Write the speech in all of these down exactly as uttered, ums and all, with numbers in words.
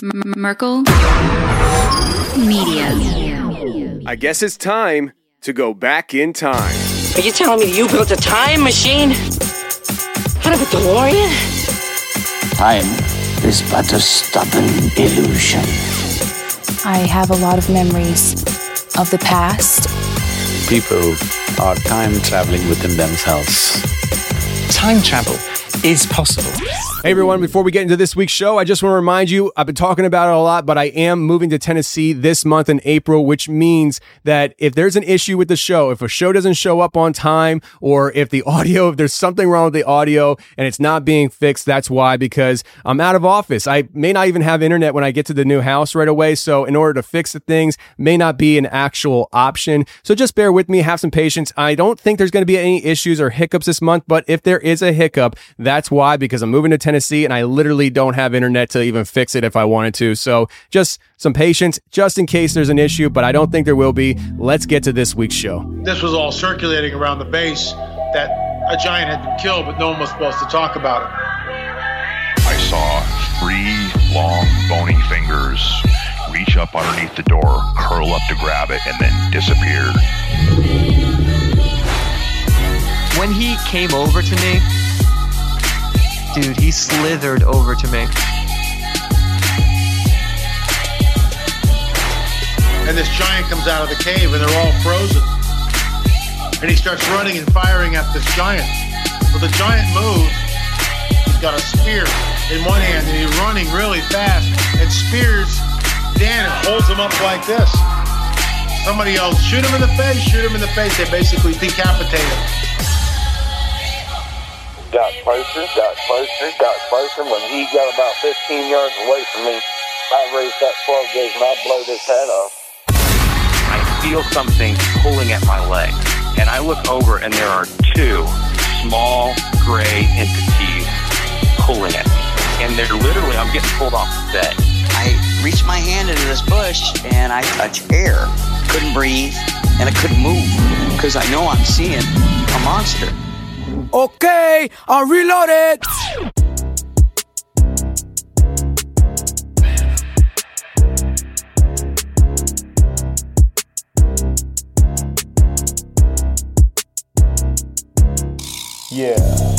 Merkel Media. I guess it's time to go back in time. Are you telling me you built a time machine? Out of a DeLorean? Time is but a stubborn illusion. I have a lot of memories of the past. People are time traveling within themselves. Time travel is possible. Hey everyone, before we get into this week's show, I just want to remind you, I've been talking about it a lot, but I am moving to Tennessee this month in April, which means that if there's an issue with the show, if a show doesn't show up on time, or if the audio, if there's something wrong with the audio and it's not being fixed, that's why, because I'm out of office. I may not even have internet when I get to the new house right away, so in order to fix the things, may not be an actual option. So just bear with me, have some patience. I don't think there's going to be any issues or hiccups this month, but if there is a hiccup, that's why, because I'm moving to Tennessee and I literally don't have internet to even fix it if I wanted to. So just some patience, just in case there's an issue, but I don't think there will be. Let's get to this week's show. This was all circulating around the base that a giant had been killed, but no one was supposed to talk about it. I saw three long, bony fingers reach up underneath the door, curl up to grab it, and then disappeared. When he came over to me, dude, he slithered over to me. And this giant comes out of the cave and they're all frozen. And he starts running and firing at this giant. Well, the giant moves. He's got a spear in one hand and he's running really fast and spears Dan and holds him up like this. Somebody else, shoot him in the face, shoot him in the face. They basically decapitate him. Got closer, got closer, got closer. When he got about fifteen yards away from me, I raised that twelve gauge and I blowed his head off. I feel something pulling at my leg, and I look over and there are two small gray entities pulling at me. And they're literally, I'm getting pulled off the bed. I reached my hand into this bush and I touched air. Couldn't breathe and I couldn't move because I know I'm seeing a monster. Okay, I'll reload it. Yeah.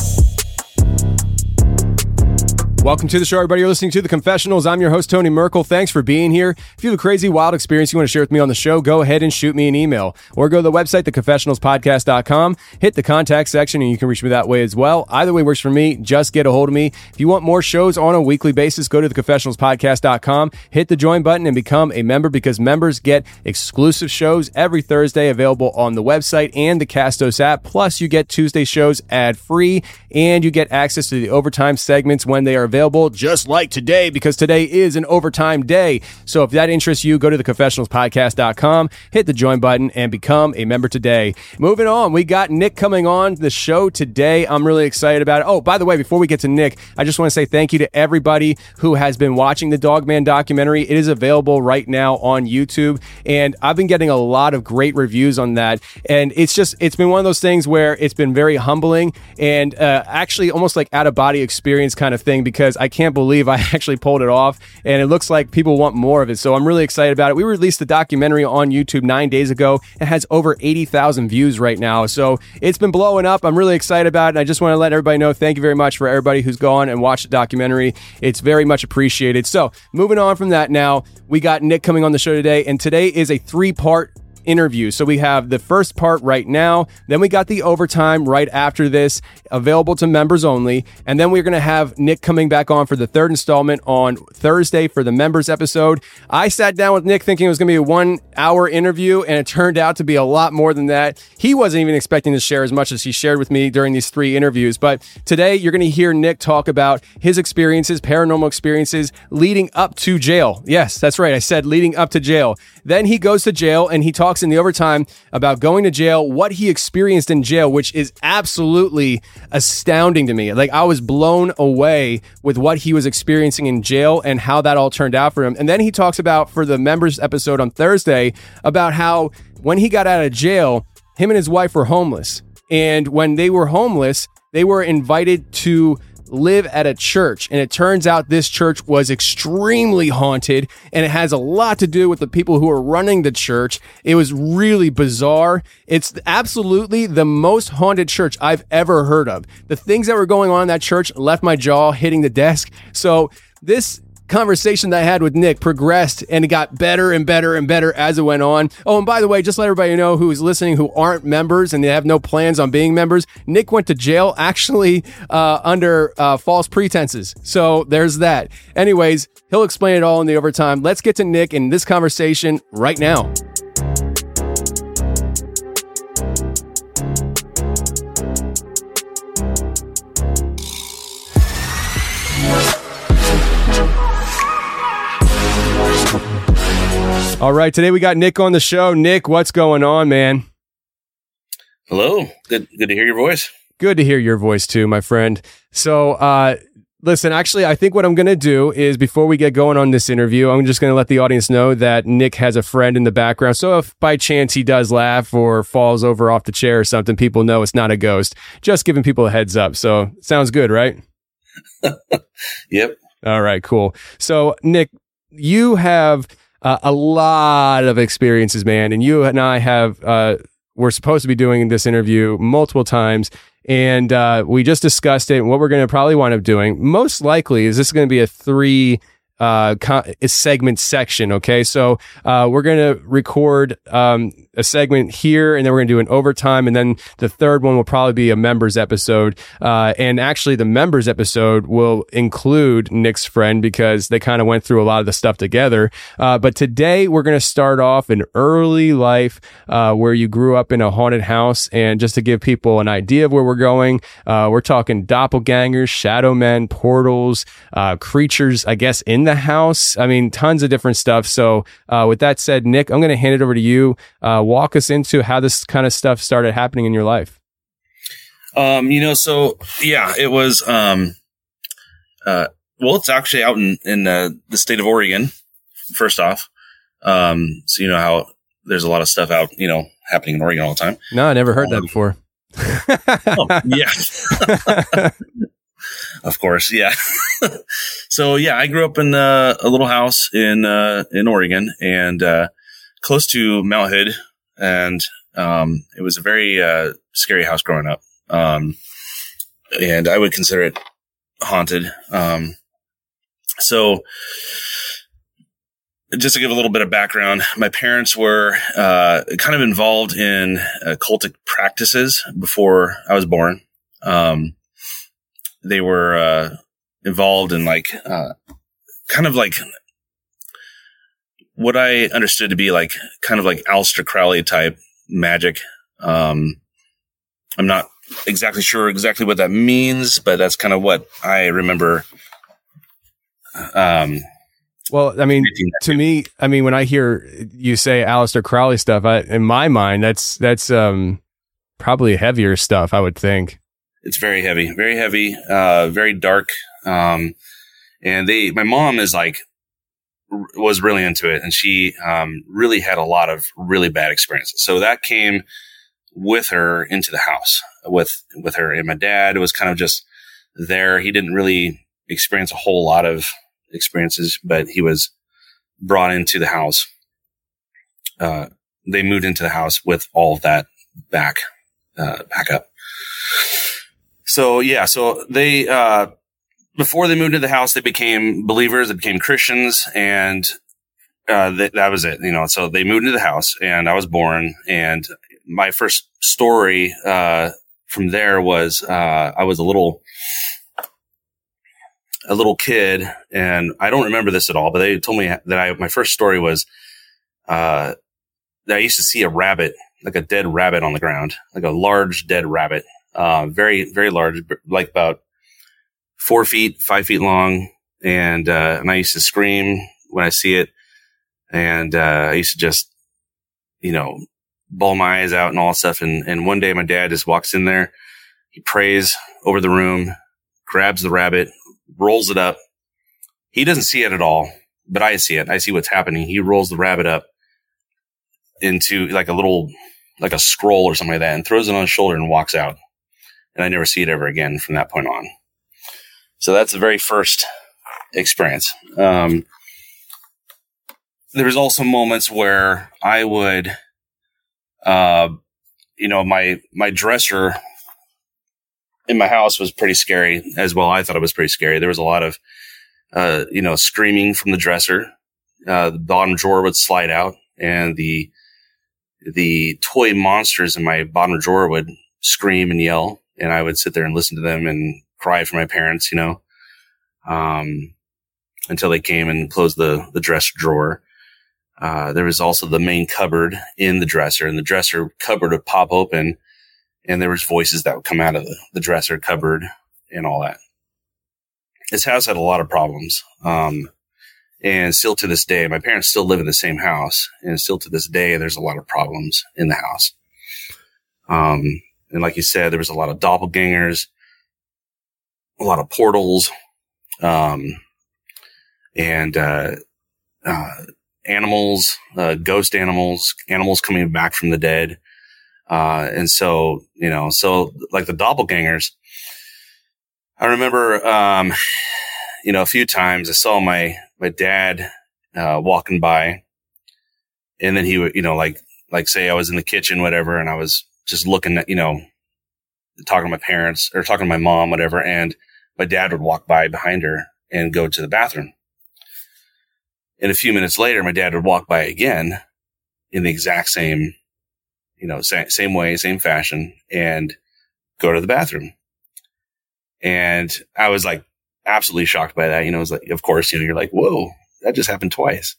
Welcome to the show, everybody. You're listening to The Confessionals. I'm your host, Tony Merkel. Thanks for being here. If you have a crazy, wild experience you want to share with me on the show, go ahead and shoot me an email. Or go to the website, the confessionals podcast dot com. Hit the contact section, and you can reach me that way as well. Either way works for me. Just get a hold of me. If you want more shows on a weekly basis, go to the confessionals podcast dot com. Hit the join button and become a member, because members get exclusive shows every Thursday available on the website and the Castos app. Plus, you get Tuesday shows ad-free, and you get access to the overtime segments when they are available, just like today, because today is an overtime day. So if that interests you, go to the confessionals podcast dot com, hit the join button, and become a member today. Moving on, we got Nick coming on the show today. I'm really excited about it. Oh, by the way, before we get to Nick, I just want to say thank you to everybody who has been watching the Dogman documentary. It is available right now on YouTube, and I've been getting a lot of great reviews on that. And it's just, it's been one of those things where it's been very humbling and uh, actually almost like out-of-body experience kind of thing, because I can't believe I actually pulled it off, and it looks like people want more of it. So I'm really excited about it. We released the documentary on YouTube nine days ago. It has over eighty thousand views right now. So it's been blowing up. I'm really excited about it. And I just want to let everybody know, thank you very much for everybody who's gone and watched the documentary. It's very much appreciated. So moving on from that now, we got Nick coming on the show today, and today is a three-part interview. So we have the first part right now, then we got the overtime right after this, available to members only, and then we're going to have Nick coming back on for the third installment on Thursday for the members episode. I sat down with Nick thinking it was going to be a one hour interview, and it turned out to be a lot more than that. He wasn't even expecting to share as much as he shared with me during these three interviews, but today you're going to hear Nick talk about his experiences, paranormal experiences leading up to jail. Yes, that's right. I said leading up to jail. Then he goes to jail and he talks in the overtime about going to jail, what he experienced in jail, which is absolutely astounding to me. Like, I was blown away with what he was experiencing in jail and how that all turned out for him. And then he talks about, for the members episode on Thursday, about how when he got out of jail, him and his wife were homeless. And when they were homeless, they were invited to live at a church. And it turns out this church was extremely haunted, and it has a lot to do with the people who are running the church. It was really bizarre. It's absolutely the most haunted church I've ever heard of. The things that were going on in that church left my jaw hitting the desk. So this conversation that I had with Nick progressed, and it got better and better and better as it went on. Oh, and by the way, just let everybody know who is listening who aren't members and they have no plans on being members, Nick went to jail actually uh, under uh, false pretenses. So there's that. Anyways, he'll explain it all in the overtime. Let's get to Nick in this conversation right now. All right, today we got Nick on the show. Nick, what's going on, man? Hello. Good good to hear your voice. Good to hear your voice too, my friend. So, uh, listen, actually, I think what I'm going to do is before we get going on this interview, I'm just going to let the audience know that Nick has a friend in the background. So if by chance he does laugh or falls over off the chair or something, people know it's not a ghost. Just giving people a heads up. So sounds good, right? Yep. All right, cool. So, Nick, you have Uh, a lot of experiences, man. And you and I have, uh, we're supposed to be doing this interview multiple times. And uh, we just discussed it. And what we're going to probably wind up doing, most likely, is this going to be a three uh, co- segment section. Okay. So uh, we're going to record um, a segment here, and then we're going to do an overtime. And then the third one will probably be a members episode. Uh, and actually, the members episode will include Nick's friend because they kind of went through a lot of the stuff together. Uh, but today, we're going to start off an early life uh, where you grew up in a haunted house. And just to give people an idea of where we're going, uh, we're talking doppelgangers, shadow men, portals, uh, creatures, I guess, in the house. I mean, tons of different stuff. So uh, with that said, Nick, I'm going to hand it over to you. Uh, walk us into how this kind of stuff started happening in your life. Um, you know, so yeah, it was, um, uh, well, it's actually out in, in, uh, the state of Oregon, first off. Um, so you know how there's a lot of stuff out, you know, happening in Oregon all the time. No, I never heard um, that before. oh, yeah. Of course. Yeah. So yeah, I grew up in uh, a little house in, uh, in Oregon and, uh, close to Mount Hood. And, um, it was a very, uh, scary house growing up. Um, and I would consider it haunted. Um, so just to give a little bit of background, my parents were, uh, kind of involved in uh, cultic practices before I was born. Um, they were, uh, involved in like, uh, kind of like, what I understood to be like kind of like Aleister Crowley type magic. Um, I'm not exactly sure exactly what that means, but that's kind of what I remember. Um, well, I mean, to me, I mean, when I hear you say Aleister Crowley stuff, I, in my mind, that's, that's, um, probably heavier stuff, I would think. It's very heavy, very heavy, uh, very dark. Um, and they, my mom is like, was really into it, and she um, really had a lot of really bad experiences. So that came with her into the house with with her. And my dad was kind of just there. He didn't really experience a whole lot of experiences, but he was brought into the house. Uh, they moved into the house with all of that back uh, back up. So yeah, so they. Uh, Before they moved into the house, they became believers, they became Christians, and uh, th- that was it. You know, so they moved into the house, and I was born. And my first story uh, from there was uh, I was a little, a little kid, and I don't remember this at all. But they told me that I my first story was uh, that I used to see a rabbit, like a dead rabbit on the ground, like a large dead rabbit, uh, very very large, like about four feet, five feet long. And, uh, and I used to scream when I see it. And, uh, I used to just, you know, bawl my eyes out and all that stuff. And, and one day my dad just walks in there, he prays over the room, grabs the rabbit, rolls it up. He doesn't see it at all, but I see it. I see what's happening. He rolls the rabbit up into like a little, like a scroll or something like that, and throws it on his shoulder and walks out. And I never see it ever again from that point on. So that's the very first experience. Um, there was also moments where I would, uh, you know, my, my dresser in my house was pretty scary as well. I thought it was pretty scary. There was a lot of, uh, you know, screaming from the dresser. Uh, the bottom drawer would slide out, and the, the toy monsters in my bottom drawer would scream and yell, and I would sit there and listen to them and cry for my parents, you know, um, until they came and closed the, the dresser drawer. Uh, there was also the main cupboard in the dresser, and the dresser cupboard would pop open, and there was voices that would come out of the, the dresser cupboard and all that. This house had a lot of problems. Um, and still to this day, my parents still live in the same house, and still to this day, there's a lot of problems in the house. Um, and like you said, there was a lot of doppelgangers, a lot of portals, um, and, uh, uh, animals, uh, ghost animals, animals coming back from the dead. Uh, and so, you know, so like the doppelgangers, I remember, um, you know, a few times I saw my, my dad, uh, walking by, and then he would, you know, like, like say I was in the kitchen, whatever, and I was just looking at, you know, talking to my parents or talking to my mom, whatever. And my dad would walk by behind her and go to the bathroom. And a few minutes later, my dad would walk by again in the exact same, you know, same, same way, same fashion, and go to the bathroom. And I was like absolutely shocked by that. You know, it was like, of course, you know, you're like, whoa, that just happened twice.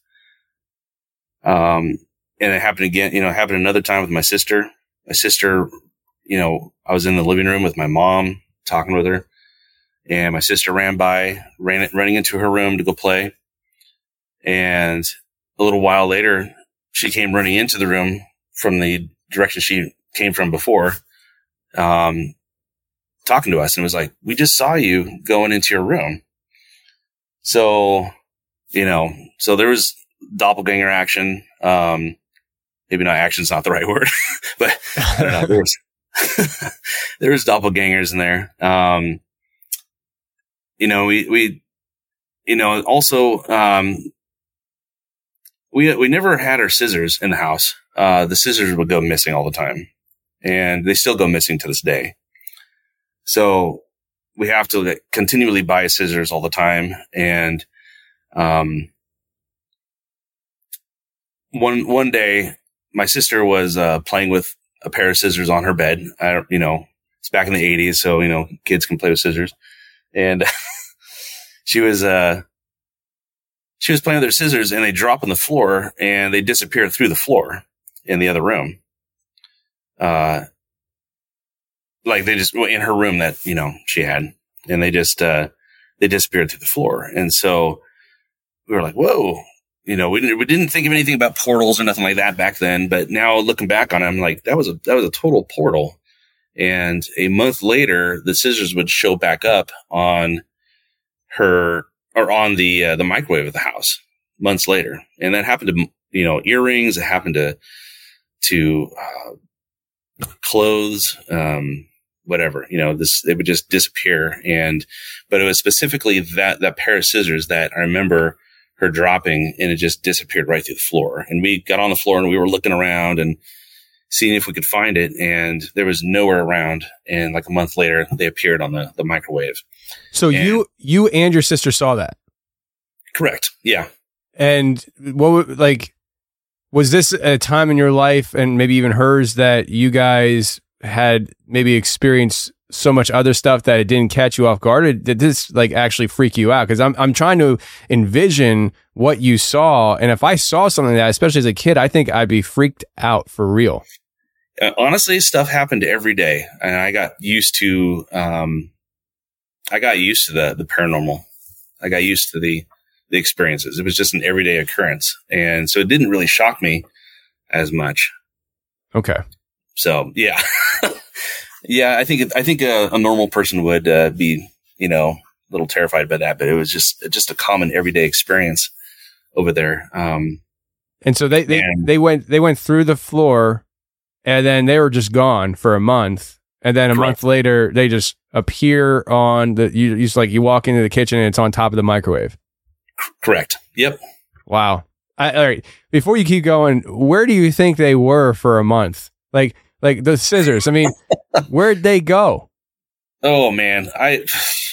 Um, and it happened again, you know, it happened another time with my sister. My sister, you know, I was in the living room with my mom talking with her, and my sister ran by, ran running into her room to go play. And a little while later, she came running into the room from the direction she came from before, um, talking to us, and was like, we just saw you going into your room. So, you know, so there was doppelganger action. Um, maybe not action's not the right word, but I don't know. There was, there was doppelgangers in there. Um, you know, we, we, you know, also, um, we, we never had our scissors in the house. Uh, the scissors would go missing all the time, and they still go missing to this day. So we have to like, continually buy scissors all the time. And, um, one, one day my sister was, uh, playing with a pair of scissors on her bed. I don't, you know, it's back in the eighties. So, you know, kids can play with scissors, and she was, uh, she was playing with her scissors, and they drop on the floor, and they disappear through the floor in the other room. Uh, like they just, in her room that, you know, she had, and they just, uh, they disappeared through the floor. And so we were like, whoa, you know, we didn't, we didn't think of anything about portals or nothing like that back then. But now looking back on it, I'm like, that was a, that was a total portal. And a month later, the scissors would show back up on her, or on the, uh, the microwave of the house months later. And that happened to, you know, earrings. It happened to, to, uh, clothes, um, whatever, you know, this, they would just disappear. And, but it was specifically that, that pair of scissors that I remember her dropping, and it just disappeared right through the floor. And we got on the floor and we were looking around and seeing if we could find it. And there was nowhere around. And like a month later, they appeared on the, the microwave. So and, you, you and your sister saw that? Correct. Yeah. And what, like, was this a time in your life, and maybe even hers, that you guys had maybe experienced so much other stuff that it didn't catch you off guard? Or did this like actually freak you out? Because I'm I'm trying to envision what you saw, and if I saw something like that, especially as a kid, I think I'd be freaked out for real. Uh, honestly, stuff happened every day, and I got used to um, I got used to the the paranormal. I got used to the the experiences. It was just an everyday occurrence, and so it didn't really shock me as much. Okay. So yeah, yeah. I think I think a, a normal person would uh, be, you know, a little terrified by that, but it was just just a common everyday experience over there. Um, and so they they, and, they went they went through the floor, and then they were just gone for a month. And then a Correct. month later, they just appear on the, you, you just like, you walk into the kitchen and it's on top of the microwave. Correct. Yep. Wow. I, all right. Before you keep going, where do you think they were for a month? Like, like the scissors. I mean, where'd they go? Oh man, I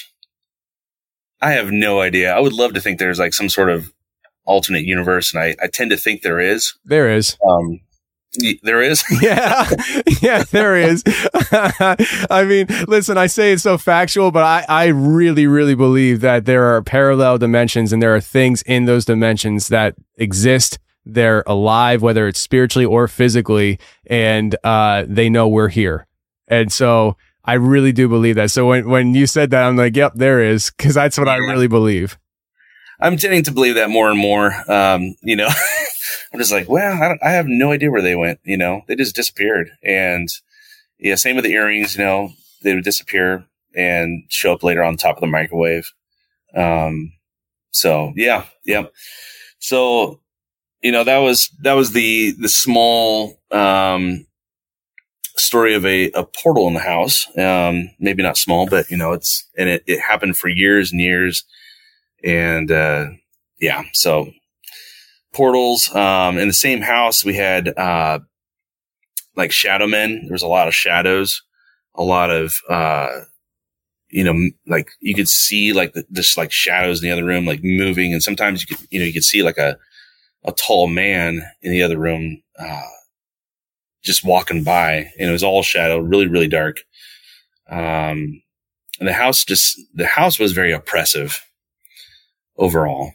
I have no idea. I would love to think there's like some sort of alternate universe, and I, I tend to think there is. There is. Um, y- there is. yeah, yeah, there is. I mean, listen, I say it's so factual, but I, I really, really believe that there are parallel dimensions, and there are things in those dimensions that exist. They're alive, whether it's spiritually or physically, and uh, they know we're here. And so I really do believe that. So when, when you said that, I'm like, yep, there is, because that's what I really believe. I'm tending to believe that more and more. Um, you know, I'm just like, well, I, don't, I have no idea where they went. You know, they just disappeared. And yeah, same with the earrings. You know, they would disappear and show up later on top of the microwave. Um, so yeah, yeah. So, you know, that was, that was the, the small, um, story of a, a portal in the house. Um, maybe not small, but you know, it's, and it, it happened for years and years. And, uh, yeah, so portals, um, in the same house, we had, uh, like shadow men. There was a lot of shadows, a lot of, uh, you know, like you could see like the, just like shadows in the other room, like moving. And sometimes you could, you know, you could see like a, a tall man in the other room, uh, just walking by, and it was all shadow, really, really dark. Um, and the house just, the house was very oppressive overall.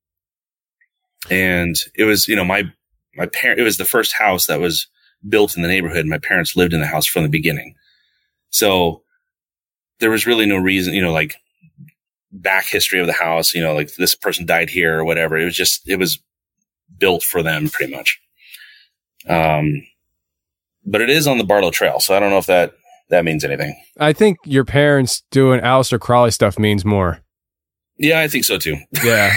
And it was, you know, my, my parent, it was the first house that was built in the neighborhood. My parents lived in the house from the beginning. So there was really no reason, you know, like back history of the house, you know, like this person died here or whatever. It was just, it was built for them pretty much. Um, but it is on the Barlow Trail. So I don't know if that, that means anything. I think your parents doing Aleister Crowley stuff means more. Yeah, I think so too. Yeah.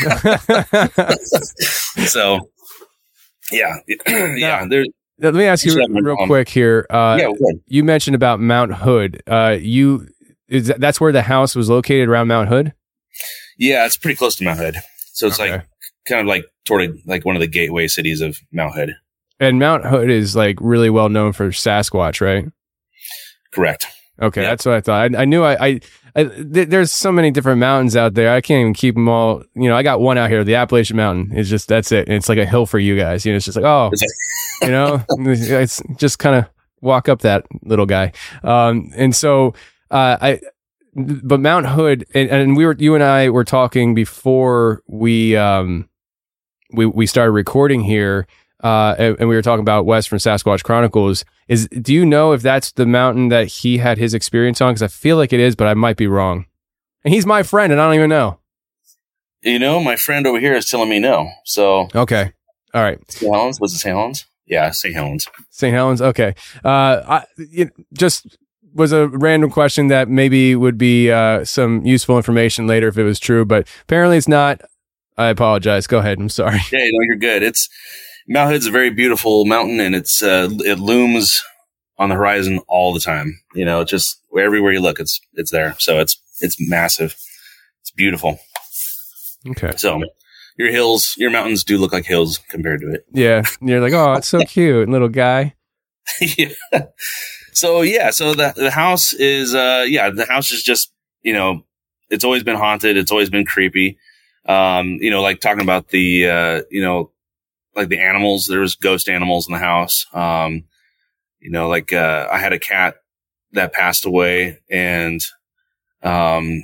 So, yeah. yeah. There, Let me ask you real quick here. Uh, yeah, good. You mentioned about Mount Hood. Uh, you is that, that's where the house was located, around Mount Hood? Yeah, it's pretty close to Mount Hood. So it's okay. like kind of like toward like one of the gateway cities of Mount Hood. And Mount Hood is like really well known for Sasquatch, right? Correct. Okay, yeah. That's what I thought. I, I knew I, I, I th- there's so many different mountains out there. I can't even keep them all. You know, I got one out here, the Appalachian Mountain. It's just, that's it. It's like a hill for you guys. You know, it's just like, oh, you know, it's just kind of walk up that little guy. Um, and so, uh, I, but Mount Hood, and, and we were, you and I were talking before we, um, we, we started recording here. Uh, and, and we were talking about Wes from Sasquatch Chronicles. Is, do you know if that's the mountain that he had his experience on? Because I feel like it is, but I might be wrong. And he's my friend, and I don't even know. You know, my friend over here is telling me no. So okay, all right. Saint Helens, was it Saint Helens? Yeah, Saint Helens. Saint Helens. Okay. Uh, I it just was a random question that maybe would be uh some useful information later if it was true, but apparently it's not. I apologize. Go ahead. I'm sorry. Yeah, no, you're good. It's. Mount Hood's a very beautiful mountain, and it's uh, it looms on the horizon all the time. You know, just everywhere you look, it's it's there. So it's it's massive. It's beautiful. Okay. So your hills, your mountains do look like hills compared to it. Yeah, you're like, oh, it's so cute, little guy. Yeah. So yeah, so the the house is uh yeah the house is just, you know, it's always been haunted. It's always been creepy. Um, you know, like talking about the uh you know. like the animals, there was ghost animals in the house. Um, you know, like, uh, I had a cat that passed away, and, um,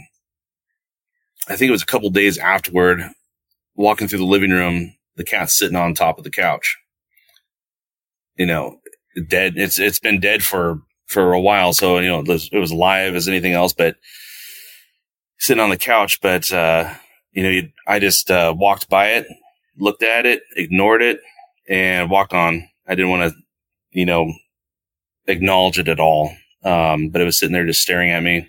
I think it was a couple days afterward, walking through the living room, the cat's sitting on top of the couch, you know, dead. It's, it's been dead for, for a while. So, you know, it was, it was alive as anything else, but sitting on the couch. But, uh, you know, you, I just, uh, walked by it, looked at it, ignored it, and walked on. I didn't want to, you know, acknowledge it at all. Um, but it was sitting there just staring at me,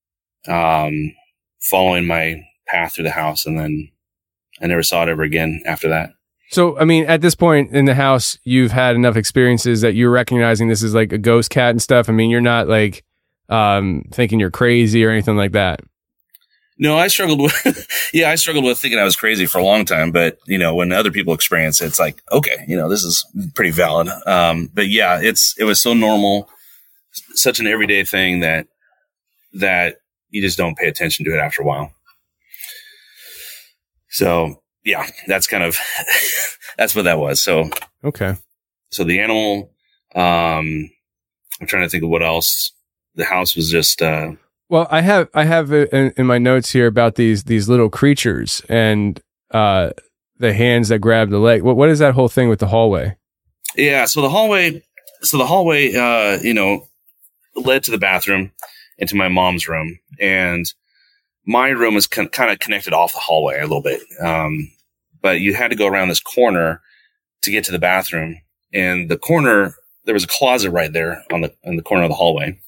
um, following my path through the house. And then I never saw it ever again after that. So, I mean, at this point in the house, you've had enough experiences that you're recognizing this is like a ghost cat and stuff. I mean, you're not like, um, thinking you're crazy or anything like that? No, I struggled with, yeah, I struggled with thinking I was crazy for a long time. But, you know, when other people experience it, it's like, okay, you know, this is pretty valid. Um, but yeah, it's, it was so normal, such an everyday thing that, that you just don't pay attention to it after a while. So yeah, that's kind of, that's what that was. So, okay. So the animal, um, I'm trying to think of what else. The house was just, uh, Well, I have I have it in, in my notes here about these these little creatures and uh, the hands that grab the leg. What what is that whole thing with the hallway? Yeah, so the hallway, so the hallway, uh, you know, led to the bathroom and to my mom's room, and my room was con- kind of connected off the hallway a little bit, um, but you had to go around this corner to get to the bathroom, and the corner there was a closet right there on the on the corner of the hallway.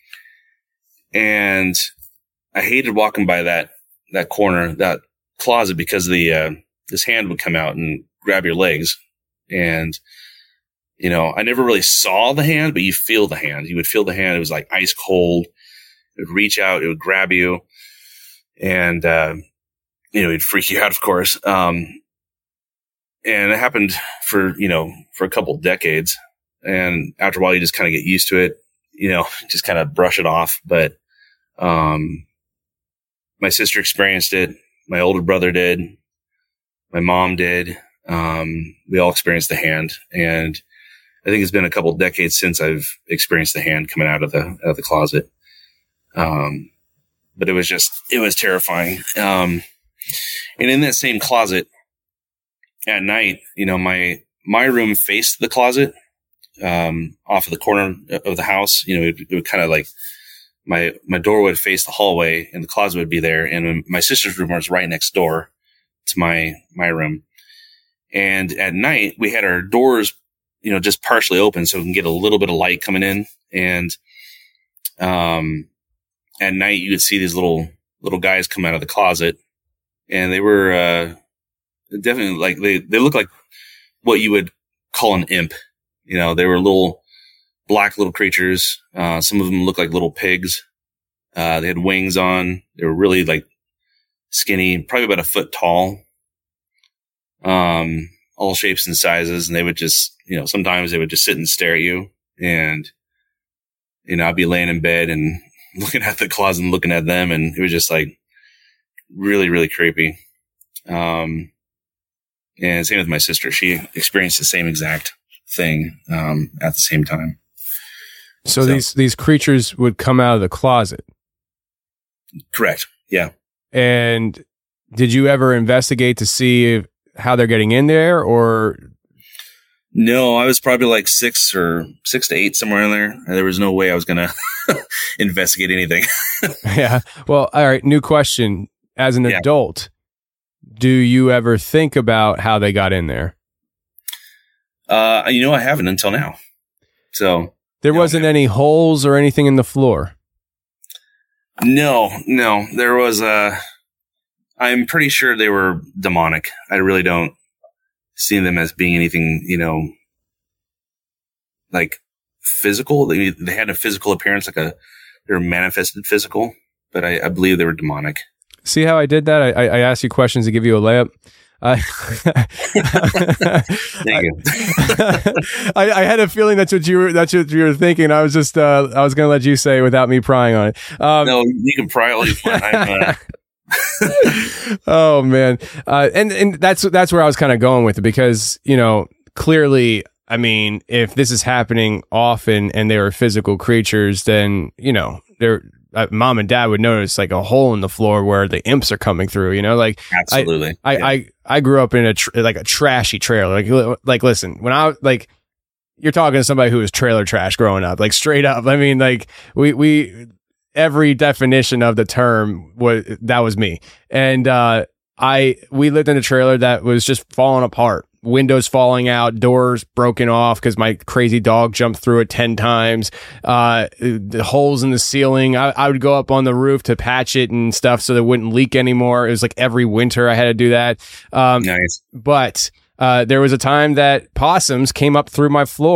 And I hated walking by that, that corner, that closet, because the, uh, this hand would come out and grab your legs. And, you know, I never really saw the hand, but you feel the hand. You would feel the hand. It was like ice cold. It would reach out. It would grab you. And, uh, you know, it'd freak you out, of course. Um, and it happened for, you know, for a couple decades. And after a while, you just kind of get used to it, you know, just kind of brush it off. But, Um, my sister experienced it. My older brother did. My mom did. Um, we all experienced the hand, and I think it's been a couple of decades since I've experienced the hand coming out of the, out of the closet. Um, but it was just, it was terrifying. Um, and in that same closet at night, you know, my, my room faced the closet, um, off of the corner of the house. You know, it, it would kind of like, My, my door would face the hallway and the closet would be there. And my sister's room was right next door to my, my room. And at night we had our doors, you know, just partially open so we can get a little bit of light coming in. And, um, at night you could see these little, little guys come out of the closet, and they were, uh, definitely like, they, they look like what you would call an imp. You know, they were little, black little creatures. Uh, some of them looked like little pigs. Uh, they had wings on. They were really like skinny, probably about a foot tall. Um, all shapes and sizes. And they would just, you know, sometimes they would just sit and stare at you. And, you know, I'd be laying in bed and looking at the closet and looking at them. And it was just like really, really creepy. Um, and same with my sister. She experienced the same exact thing, um, at the same time. So, so these these creatures would come out of the closet. Correct. Yeah. And did you ever investigate to see if, how they're getting in there, or? No, I was probably like six or six to eight, somewhere in there. There was no way I was going to investigate anything. Yeah. Well, all right. New question. As an yeah. adult, do you ever think about how they got in there? Uh, you know, I haven't until now. So. There no, wasn't any holes or anything in the floor? No, no. There was a... I'm pretty sure they were demonic. I really don't see them as being anything, you know, like physical. They they had a physical appearance, like a... They were manifested physical, but I, I believe they were demonic. See how I did that? I, I asked you questions to give you a layup. I, Thank you. I, I had a feeling that's what you were. That's what you were thinking. I was just. Uh, I was going to let you say without me prying on it. Um, no, you can pry all you want. Uh... Oh man, uh, and and that's that's where I was kind of going with it, because you know clearly, I mean, if this is happening often and they are physical creatures, then you know they're. Uh, mom and dad would notice like a hole in the floor where the imps are coming through, you know, like absolutely. I, yeah. I, I, I grew up in a, tr- like a trashy trailer. Like, like, listen, when I like, you're talking to somebody who was trailer trash growing up, like straight up. I mean, like we, we, every definition of the term was, that was me. And, uh, I, we lived in a trailer that was just falling apart. Windows falling out, doors broken off because my crazy dog jumped through it ten times. Uh, the holes in the ceiling. I, I would go up on the roof to patch it and stuff so that it wouldn't leak anymore. It was like every winter I had to do that. Um, nice. But uh, there was a time that possums came up through my floor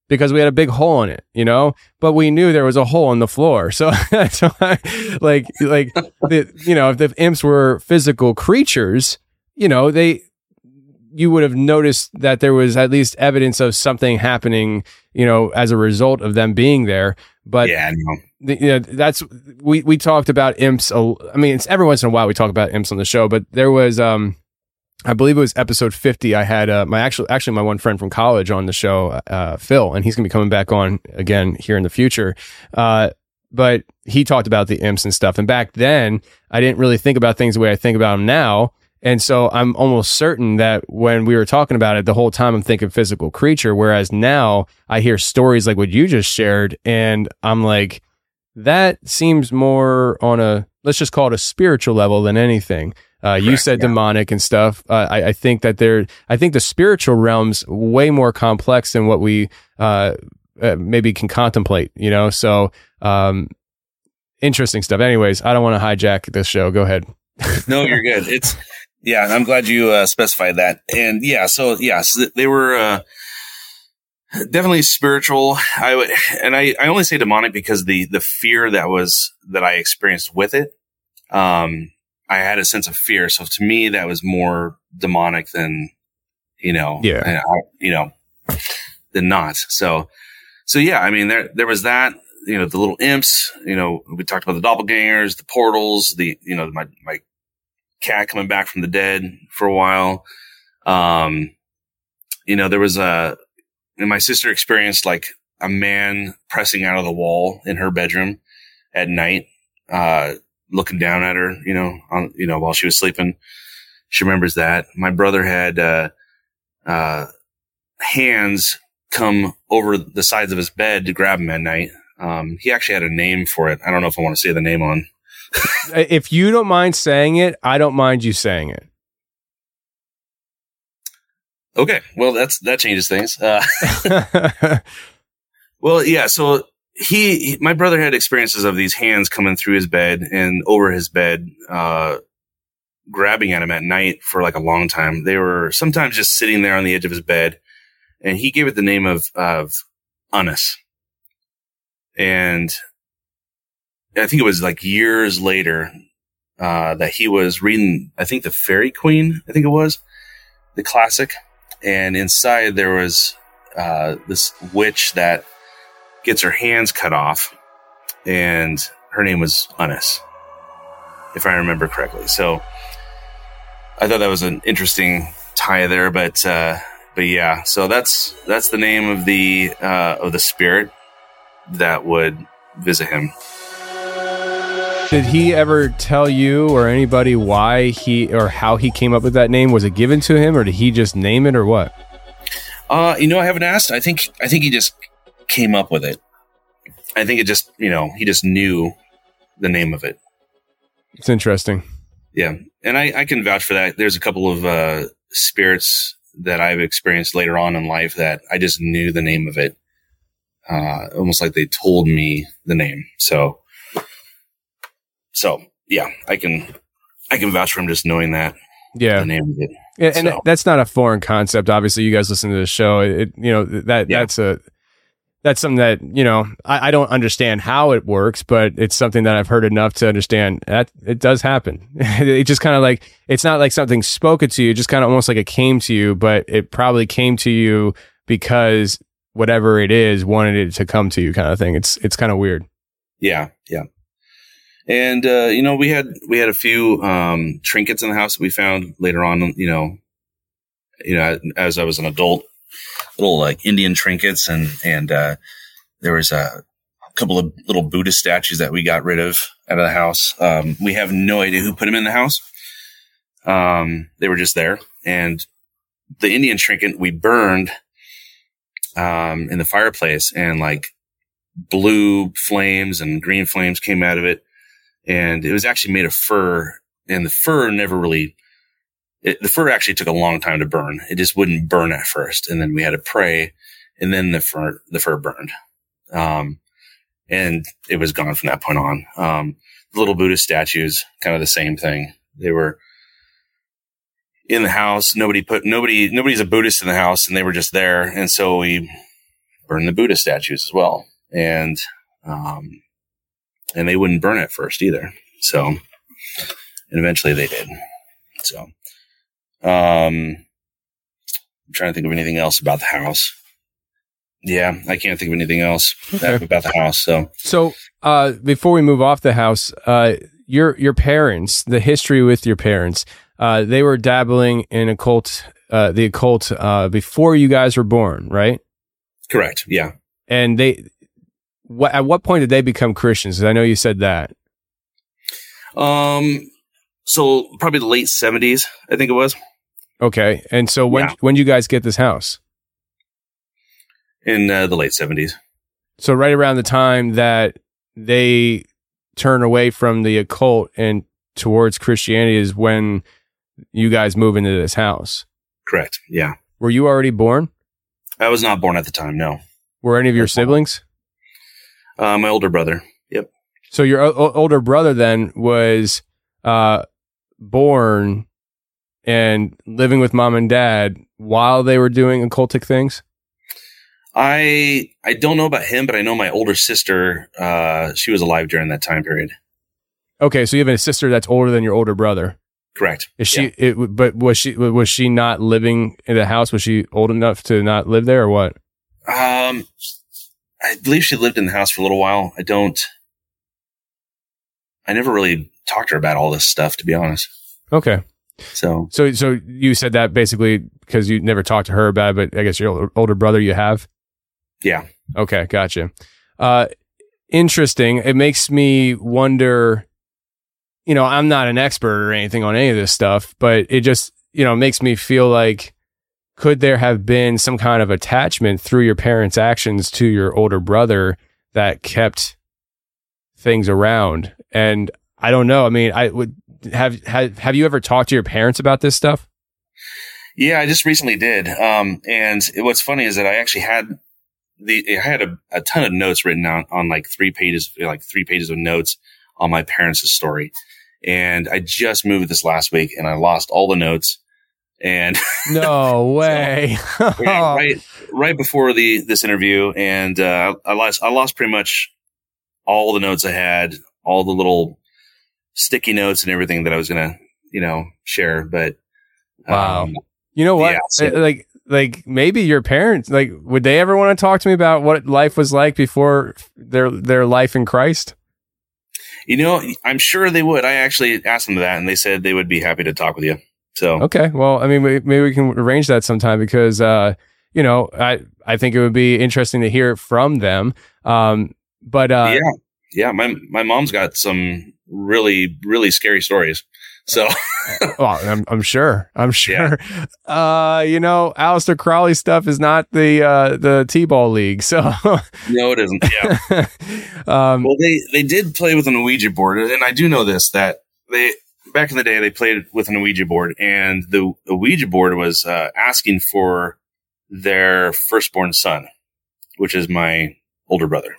because we had a big hole in it, you know, but we knew there was a hole in the floor. So, so I, like, like, the, you know, if the imps were physical creatures, you know, they, you would have noticed that there was at least evidence of something happening, you know, as a result of them being there. But yeah, no. the, you know, that's, we, we talked about imps. A, I mean, it's every once in a while we talk about imps on the show, but there was, um, I believe it was episode fifty. I had uh, my actual, actually my one friend from college on the show, uh, Phil, and he's going to be coming back on again here in the future. Uh, but he talked about the imps and stuff. And back then I didn't really think about things the way I think about them now. And so I'm almost certain that when we were talking about it, the whole time I'm thinking physical creature, whereas now I hear stories like what you just shared, and I'm like, that seems more on a, let's just call it a spiritual level than anything. Uh, Correct, you said yeah. demonic and stuff. Uh, I, I think that there, I think the spiritual realm's way more complex than what we uh, uh, maybe can contemplate, you know? So um, interesting stuff. Anyways, I don't want to hijack this show. Go ahead. No, you're good. It's, yeah, I'm glad you uh, specified that. And yeah, so yeah, so they were uh, definitely spiritual. I would, and I, I only say demonic because the the fear that was that I experienced with it, um, I had a sense of fear. So to me, that was more demonic than, you know, yeah, I, you know, than not. So, so yeah, I mean, there there was that. You know, the little imps. You know, we talked about the doppelgangers, the portals, the you know my my. cat coming back from the dead for a while. Um, you know, there was a, and my sister experienced like a man pressing out of the wall in her bedroom at night, uh, looking down at her, you know, on, you know, while she was sleeping. She remembers that. My brother had, uh, uh, hands come over the sides of his bed to grab him at night. Um, he actually had a name for it. I don't know if I want to say the name on. If you don't mind saying it, I don't mind you saying it. Okay. Well, that's, that changes things. Uh, well, yeah. So he, he, my brother had experiences of these hands coming through his bed and over his bed, uh, grabbing at him at night for like a long time. They were sometimes just sitting there on the edge of his bed, and he gave it the name of, of Unis. And I think it was like years later, uh, that he was reading, I think the Fairy Queen, I think it was the classic. And inside there was, uh, this witch that gets her hands cut off, and her name was Unis, if I remember correctly. So I thought that was an interesting tie there, but, uh, but yeah, so that's, that's the name of the, uh, of the spirit that would visit him. Did he ever tell you or anybody why he or how he came up with that name? Was it given to him, or did he just name it, or what? Uh, you know, I haven't asked. I think, I think he just came up with it. I think it just, you know, he just knew the name of it. It's interesting. Yeah. And I, I can vouch for that. There's a couple of, uh, spirits that I've experienced later on in life that I just knew the name of it. Uh, almost like they told me the name. So, So yeah, I can, I can vouch for him just knowing that. Yeah. The name of it. Yeah, and so. that's not a foreign concept. Obviously, you guys listen to the show. It, you know, that yeah. that's a, that's something that, you know, I, I don't understand how it works, but it's something that I've heard enough to understand that it does happen. It just kind of like, it's not like something spoken to you, just kind of almost like it came to you, but it probably came to you because whatever it is wanted it to come to you, kind of thing. It's, it's kind of weird. Yeah. Yeah. And, uh, you know, we had, we had a few, um, trinkets in the house that we found later on, you know, you know, as I was an adult, little like Indian trinkets. And, and, uh, there was a couple of little Buddha statues that we got rid of out of the house. Um, we have no idea who put them in the house. Um, they were just there. And the Indian trinket we burned, um, in the fireplace, and like blue flames and green flames came out of it. And it was actually made of fur, and the fur never really, it, the fur actually took a long time to burn. It just wouldn't burn at first. And then we had to pray, and then the fur, the fur burned. Um, and it was gone from that point on. Um, the little Buddhist statues, kind of the same thing. They were in the house. Nobody put, nobody, nobody's a Buddhist in the house, and they were just there. And so we burn the Buddha statues as well. And, um, and they wouldn't burn it first either. So, and eventually they did. So, um, I'm trying to think of anything else about the house. Yeah, I can't think of anything else Okay. about the house. So, So, uh, before we move off the house, uh, your your parents, the history with your parents, uh, they were dabbling in occult, uh, the occult, uh, before you guys were born, right? correct. Yeah. And they, what at what point did they become Christians? 'Cause I know you said that. Um, so probably the late seventies, I think it was. Okay, and so when Yeah. when did you guys get this house? In uh, the late seventies. So right around the time that they turn away from the occult and towards Christianity is when you guys move into this house. Correct. Yeah. Were you already born? I was not born at the time. No. Were any of your siblings? Uh, my older brother. Yep. So your o- o- older brother then was uh, born and living with mom and dad while they were doing occultic things? I I don't know about him, but I know my older sister. Uh, she was alive during that time period. Okay, so you have a sister that's older than your older brother. Correct. Is she? Yeah. It, but was she? Was she not living in the house? Was she old enough to not live there, or what? Um, I believe she lived in the house for a little while. I don't. I never really talked to her about all this stuff, to be honest. Okay. So, so, so you said that basically because you never talked to her about it, but I guess your older, older brother you have. Yeah. Okay, gotcha. Uh, interesting. It makes me wonder. You know, I'm not an expert or anything on any of this stuff, but it just, you know, makes me feel like, could there have been some kind of attachment through your parents' actions to your older brother that kept things around? And I don't know. I mean, I would have, have, have you ever talked to your parents about this stuff? Yeah, I just recently did. Um, and it, what's funny is that I actually had the, I had a, a ton of notes written on, on like three pages, like three pages of notes on my parents' story. And I just moved this last week and I lost all the notes. And no way. so, right, right before the, this interview. And, uh, I lost, I lost pretty much all the notes I had, all the little sticky notes and everything that I was going to, you know, share. But, wow. um, you know what? Yeah, so, like, like maybe your parents, like, would they ever want to talk to me about what life was like before their, their life in Christ? You know, I'm sure they would. I actually asked them that, and they said they would be happy to talk with you. So, okay, well, I mean, maybe we can arrange that sometime because, uh, you know, I I think it would be interesting to hear from them. Um, but uh, yeah, yeah, my my mom's got some really really scary stories. So, well, I'm I'm sure, I'm sure. Yeah. Uh, you know, Aleister Crowley stuff is not the uh, the T-ball league, so no, it isn't. Yeah. um, well, they they did play with an Ouija board, and I do know this that they back in the day they played with an Ouija board, and the, the Ouija board was uh, asking for their firstborn son, which is my older brother.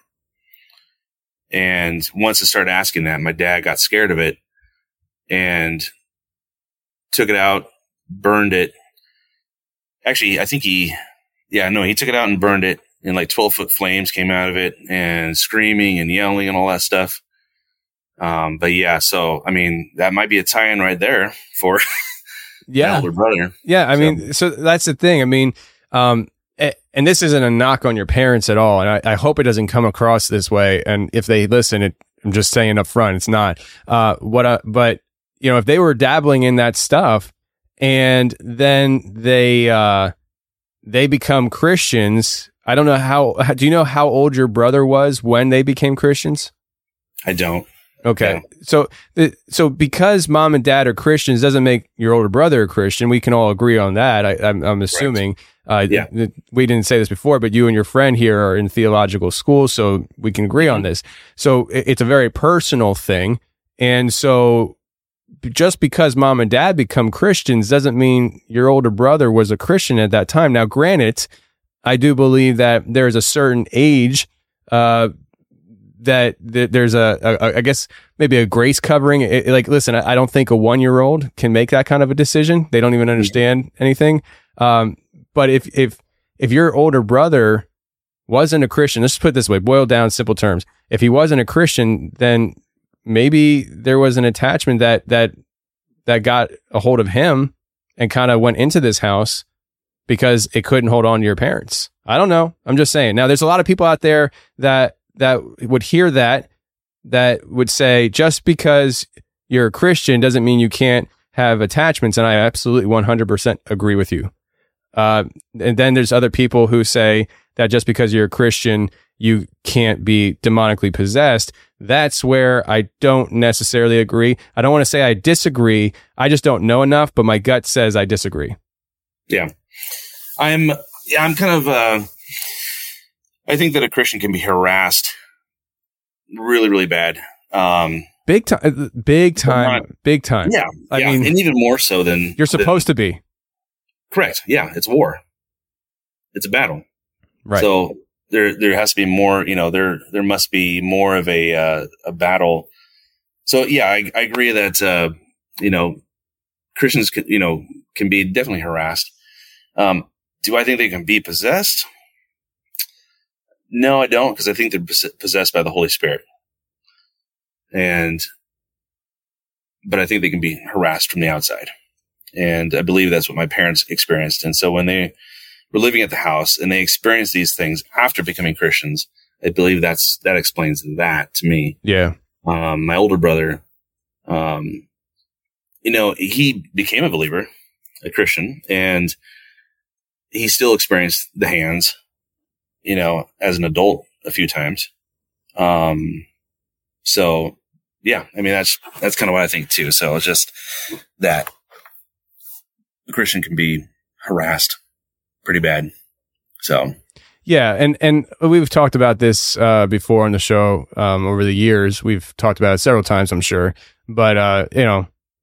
And once it started asking that, my dad got scared of it. And took it out, burned it. Actually, I think he, yeah, no, he took it out and burned it, and like twelve foot flames came out of it, and screaming and yelling and all that stuff. Um, but yeah, so I mean, that might be a tie-in right there for yeah, my older brother. Yeah, I so. mean, so that's the thing. I mean, um, and this isn't a knock on your parents at all, and I, I hope it doesn't come across this way. And if they listen, it, I'm just saying up front, it's not. Uh, what, I, but. You know, if they were dabbling in that stuff and then they uh, they become Christians, I don't know how, do you know how old your brother was when they became Christians? I don't. Okay. No. So, the, so because mom and dad are Christians doesn't make your older brother a Christian. We can all agree on that. I, I'm, I'm assuming. Uh, yeah. th- we didn't say this before, but you and your friend here are in theological school, so we can agree on this. So it, it's a very personal thing. And so, just because mom and dad become Christians doesn't mean your older brother was a Christian at that time. Now, granted, I do believe that there's a certain age uh, that, that there's a, a, I guess, maybe a grace covering. It, like, listen, I, I don't think a one-year-old can make that kind of a decision. They don't even understand anything. Um, but if if if your older brother wasn't a Christian, let's put it this way, boiled down simple terms. If he wasn't a Christian, then maybe there was an attachment that that that got a hold of him and kind of went into this house because it couldn't hold on to your parents. I don't know. I'm just saying. Now, there's a lot of people out there that that would hear that, that would say, just because you're a Christian doesn't mean you can't have attachments. And I absolutely one hundred percent agree with you. Uh, and then there's other people who say that just because you're a Christian, you can't be demonically possessed. That's where I don't necessarily agree. I don't want to say I disagree. I just don't know enough, but my gut says I disagree. Yeah. I'm, yeah, I'm kind of, uh, I think that a Christian can be harassed really, really bad. Um, big time, big time, not, big time. Yeah. I yeah. mean, and even more so than you're supposed than, to be. Correct. Yeah. It's war. It's a battle. Right. So there, there has to be more, you know, there, there must be more of a, uh, a battle. So yeah, I, I agree that, uh, you know, Christians can, you know, can be definitely harassed. Um, do I think they can be possessed? No, I don't, because I think they're possessed by the Holy Spirit. And, but I think they can be harassed from the outside. And I believe that's what my parents experienced. And so when they were living at the house and they experienced these things after becoming Christians, I believe that's, that explains that to me. Yeah. Um, my older brother, um, you know, he became a believer, a Christian, and he still experienced the hands, you know, as an adult a few times. Um, so yeah, I mean, that's, that's kind of what I think too. So it's just that a Christian can be harassed pretty bad. So, yeah. And, and we've talked about this, uh, before on the show, um, over the years. We've talked about it several times, I'm sure, but, uh, you know,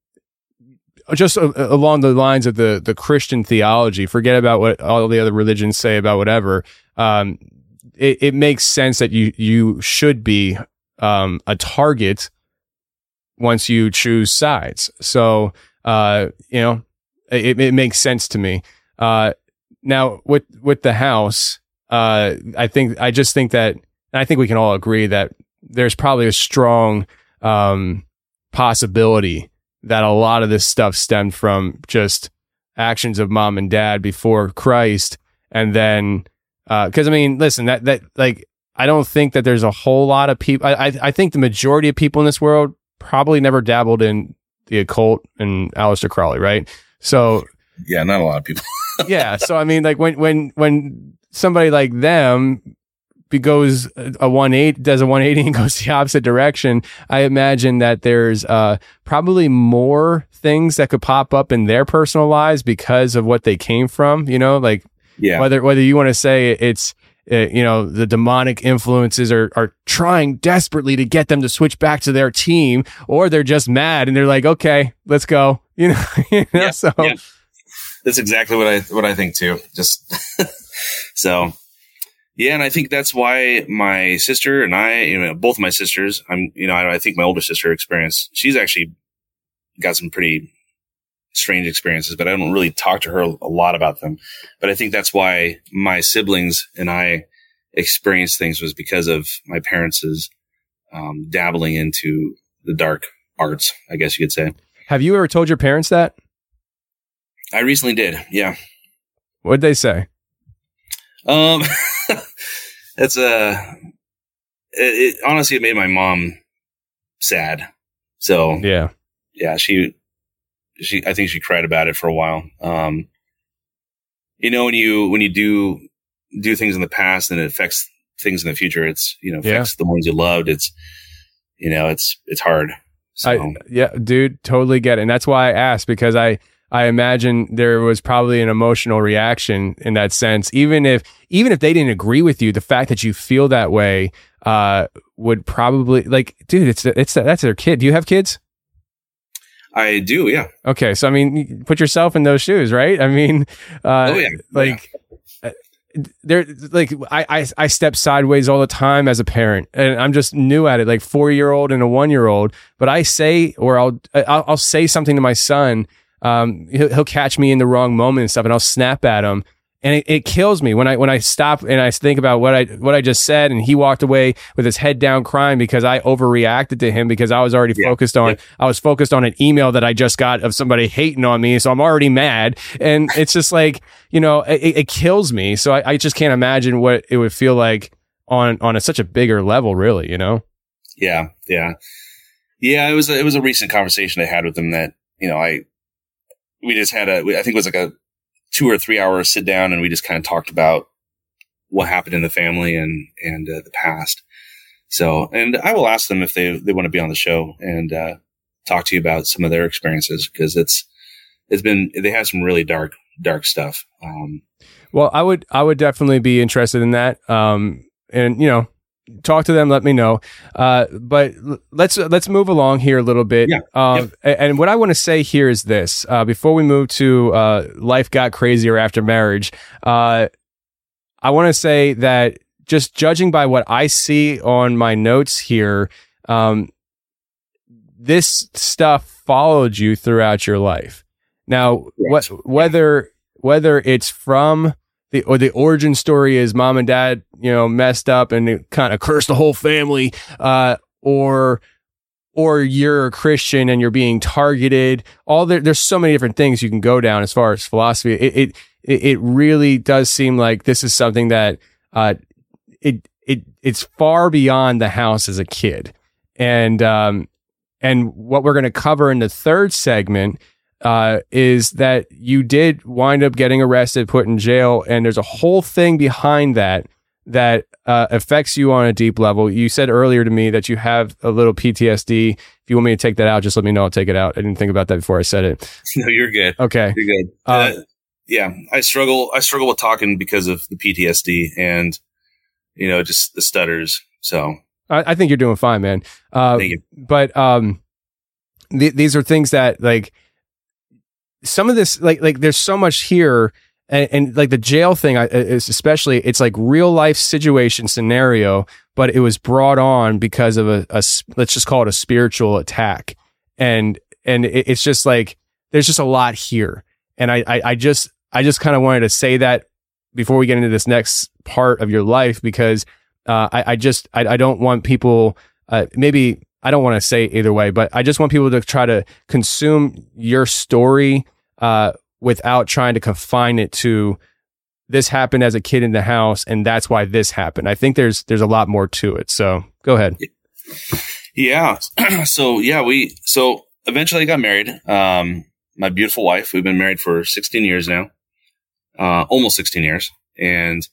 just uh, along the lines of the, the Christian theology, forget about what all the other religions say about whatever. Um, it, it makes sense that you, you should be, um, a target once you choose sides. So, uh, you know, it, it makes sense to me. Uh, now with, with the house, uh, I think, I just think that, and I think we can all agree that there's probably a strong, um, possibility that a lot of this stuff stemmed from just actions of mom and dad before Christ. And then, uh, cause I mean, listen, that, that, like, I don't think that there's a whole lot of people. I, I, I think the majority of people in this world probably never dabbled in the occult and Aleister Crowley, right? So, yeah, not a lot of people. yeah. So, I mean, like when, when, when somebody like them be goes a one eighty, does a one eighty and goes the opposite direction, I imagine that there's uh, probably more things that could pop up in their personal lives because of what they came from, you know, like yeah. whether, whether you want to say it's, uh, you know, the demonic influences are, are trying desperately to get them to switch back to their team, or they're just mad and they're like, okay, let's go, you know, you know? Yeah, so yeah. That's exactly what I, what I think too. Just so. Yeah, and I think that's why my sister and I, you know, both my sisters, I'm, you know, I, I think my older sister experienced, she's actually got some pretty strange experiences, but I don't really talk to her a lot about them. But I think that's why my siblings and I experienced things was because of my parents' um, dabbling into the dark arts, I guess you could say. Have you ever told your parents that? I recently did, yeah. What'd they say? Um, it's a, uh, it, it honestly, it made my mom sad. So yeah, yeah, she, she, I think she cried about it for a while. Um, you know, when you, when you do, do things in the past and it affects things in the future, it's, you know, affects yeah. the ones you loved. It's, you know, it's, it's hard. So. I, yeah, dude, totally get it. And that's why I asked, because I, I imagine there was probably an emotional reaction in that sense. Even if, even if they didn't agree with you, the fact that you feel that way, uh, would probably, like, dude, it's, it's, that's their kid. Do you have kids? I do. Yeah. Okay. So, I mean, put yourself in those shoes, right? I mean, uh, oh, yeah. like, yeah. They're like, I, I, I step sideways all the time as a parent, and I'm just new at it, like four year old and a one year old. But I say, or I'll, I'll, I'll say something to my son. Um, he'll, he'll catch me in the wrong moment and stuff, and I'll snap at him. And it, it kills me when I when I stop and I think about what I what I just said, and he walked away with his head down crying because I overreacted to him because I was already yeah. focused on yeah. I was focused on an email that I just got of somebody hating on me, so I'm already mad. And it's just like, you know, it, it kills me. So I, I just can't imagine what it would feel like on on a, such a bigger level, really. You know? Yeah, yeah, yeah. It was a, it was a recent conversation I had with him that, you know, I we just had a I think it was like a two or three hour sit down, and we just kind of talked about what happened in the family and, and uh, the past. So, and I will ask them if they, they want to be on the show and uh, talk to you about some of their experiences, because it's, it's been, they have some really dark, dark stuff. Um, well, I would, I would definitely be interested in that. Um, and, you know, talk to them, let me know. Uh, but let's, let's move along here a little bit. Yeah. Um, yep. And what I want to say here is this, uh, before we move to, uh, life got crazier after marriage. Uh, I want to say that just judging by what I see on my notes here, um, this stuff followed you throughout your life. Now, what, whether, whether it's from, The, or the origin story is mom and dad, you know, messed up and it kind of cursed the whole family, uh, or, or you're a Christian and you're being targeted. All there, there's so many different things you can go down as far as philosophy. It, it, it really does seem like this is something that, uh, it, it, it's far beyond the house as a kid. And, um, and what we're going to cover in the third segment uh, is that you did wind up getting arrested, put in jail, and there's a whole thing behind that that uh, affects you on a deep level. You said earlier to me that you have a little P T S D. If you want me to take that out, just let me know. I'll take it out. I didn't think about that before I said it. No, you're good. Okay. You're good. Uh, uh, yeah, I struggle. I struggle with talking because of the P T S D and, you know, just the stutters. So I, I think you're doing fine, man. Uh, Thank you. But um, th- these are things that, like, some of this, like, like there's so much here, and, and like the jail thing I, is especially, it's like real life situation scenario, but it was brought on because of a, a let's just call it a spiritual attack. And, and it, it's just like, there's just a lot here. And I, I, I just, I just kind of wanted to say that before we get into this next part of your life, because uh, I, I just, I, I don't want people, uh, maybe, I don't want to say either way, but I just want people to try to consume your story uh, without trying to confine it to this happened as a kid in the house and that's why this happened. I think there's there's a lot more to it. So go ahead. Yeah. So yeah, we so eventually got married. Um, my beautiful wife. We've been married for sixteen years now, uh, almost sixteen years, and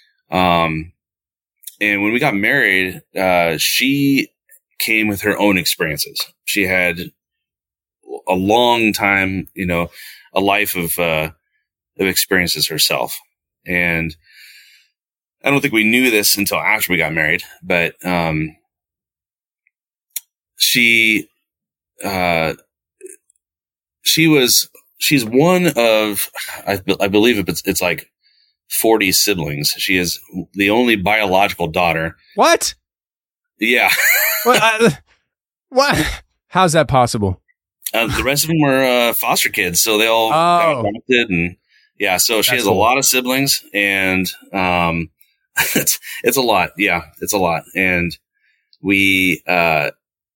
um, and when we got married, uh, she came with her own experiences. She had a long time, you know, a life of, uh, of experiences herself. And I don't think we knew this until after we got married, but, um, she, uh, she was, she's one of, I, I believe it's, it's like forty siblings. She is the only biological daughter. What? Yeah. What? I, what? How's that possible? Uh, the rest of them were uh, foster kids, so they all oh. got adopted, and yeah. So she That's has cool. a lot of siblings, and um, it's it's a lot. Yeah, it's a lot, and we. Uh,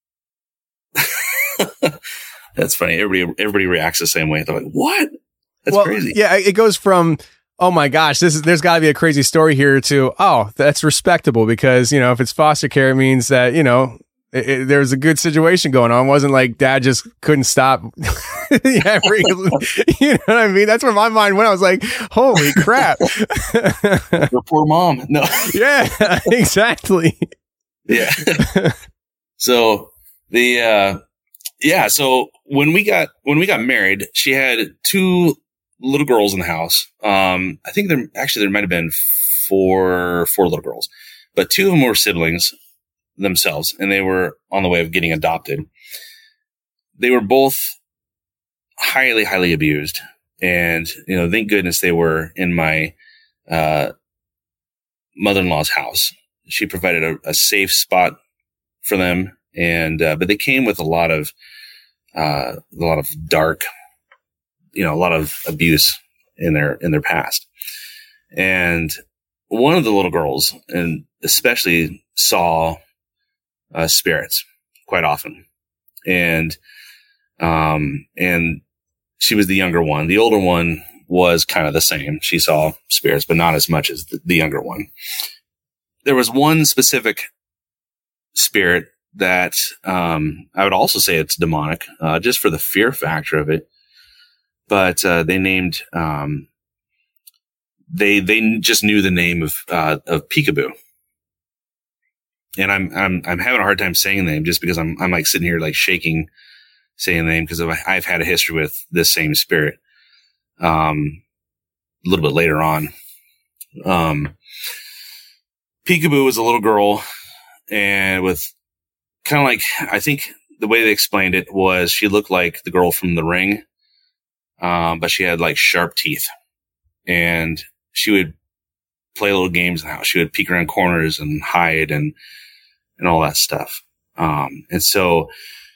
that's funny. Everybody everybody reacts the same way. They're like, "What? That's well, crazy." Yeah, it goes from, oh my gosh, this is there's got to be a crazy story here, to, oh, that's respectable, because, you know, if it's foster care, it means that, you know, it, it, there was a good situation going on. It wasn't like dad just couldn't stop. Yeah, you know what I mean? That's where my mind went. I was like, holy crap. Your poor mom. No. Yeah, exactly. Yeah. So the, uh, yeah. So when we got, when we got married, she had two little girls in the house. Um, I think there, actually there might've been four, four little girls, but two of them were siblings themselves, and they were on the way of getting adopted. They were both highly, highly abused. And, you know, thank goodness they were in my, uh, mother-in-law's house. She provided a, a safe spot for them. And, uh, but they came with a lot of, uh, a lot of dark, you know, a lot of abuse in their, in their past. And one of the little girls, and especially saw uh, spirits quite often. And, um, and she was the younger one. The older one was kind of the same. She saw spirits, but not as much as the, the younger one. There was one specific spirit that, um, I would also say it's demonic, uh, just for the fear factor of it. But, uh, they named, um, they, they just knew the name of, uh, of Peekaboo. And I'm, I'm, I'm having a hard time saying the name just because I'm, I'm like sitting here like shaking saying the name because I've had a history with this same spirit, um, a little bit later on. Um, Peekaboo was a little girl and with kind of like, I think the way they explained it was she looked like the girl from The Ring. Um, but she had like sharp teeth and she would play little games in the house. She would peek around corners and hide and, and all that stuff. Um, and so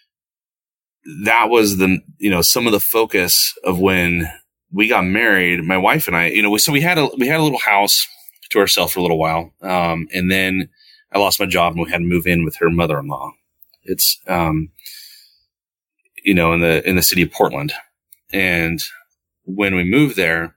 that was the, you know, some of the focus of when we got married, my wife and I, you know, so we had a, we had a little house to ourselves for a little while. Um, and then I lost my job and we had to move in with her mother-in-law. It's, um, you know, in the, in the city of Portland. And when we moved there,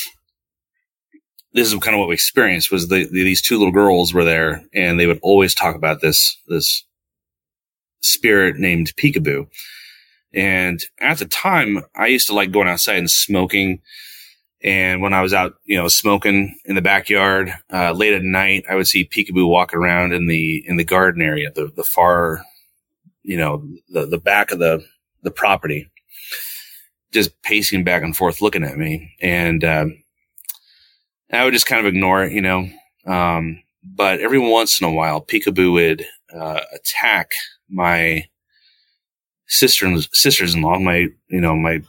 this is kind of what we experienced was the, the, these two little girls were there and they would always talk about this, this spirit named Peekaboo. And at the time I used to like going outside and smoking. And when I was out, you know, smoking in the backyard, uh, late at night, I would see Peekaboo walking around in the, in the garden area, the, the far, you know, the, the back of the, the property, just pacing back and forth, looking at me. And, um, I would just kind of ignore it, you know. Um, but every once in a while, Peekaboo would, uh, attack my sister, sisters-in-law, my, you know, my,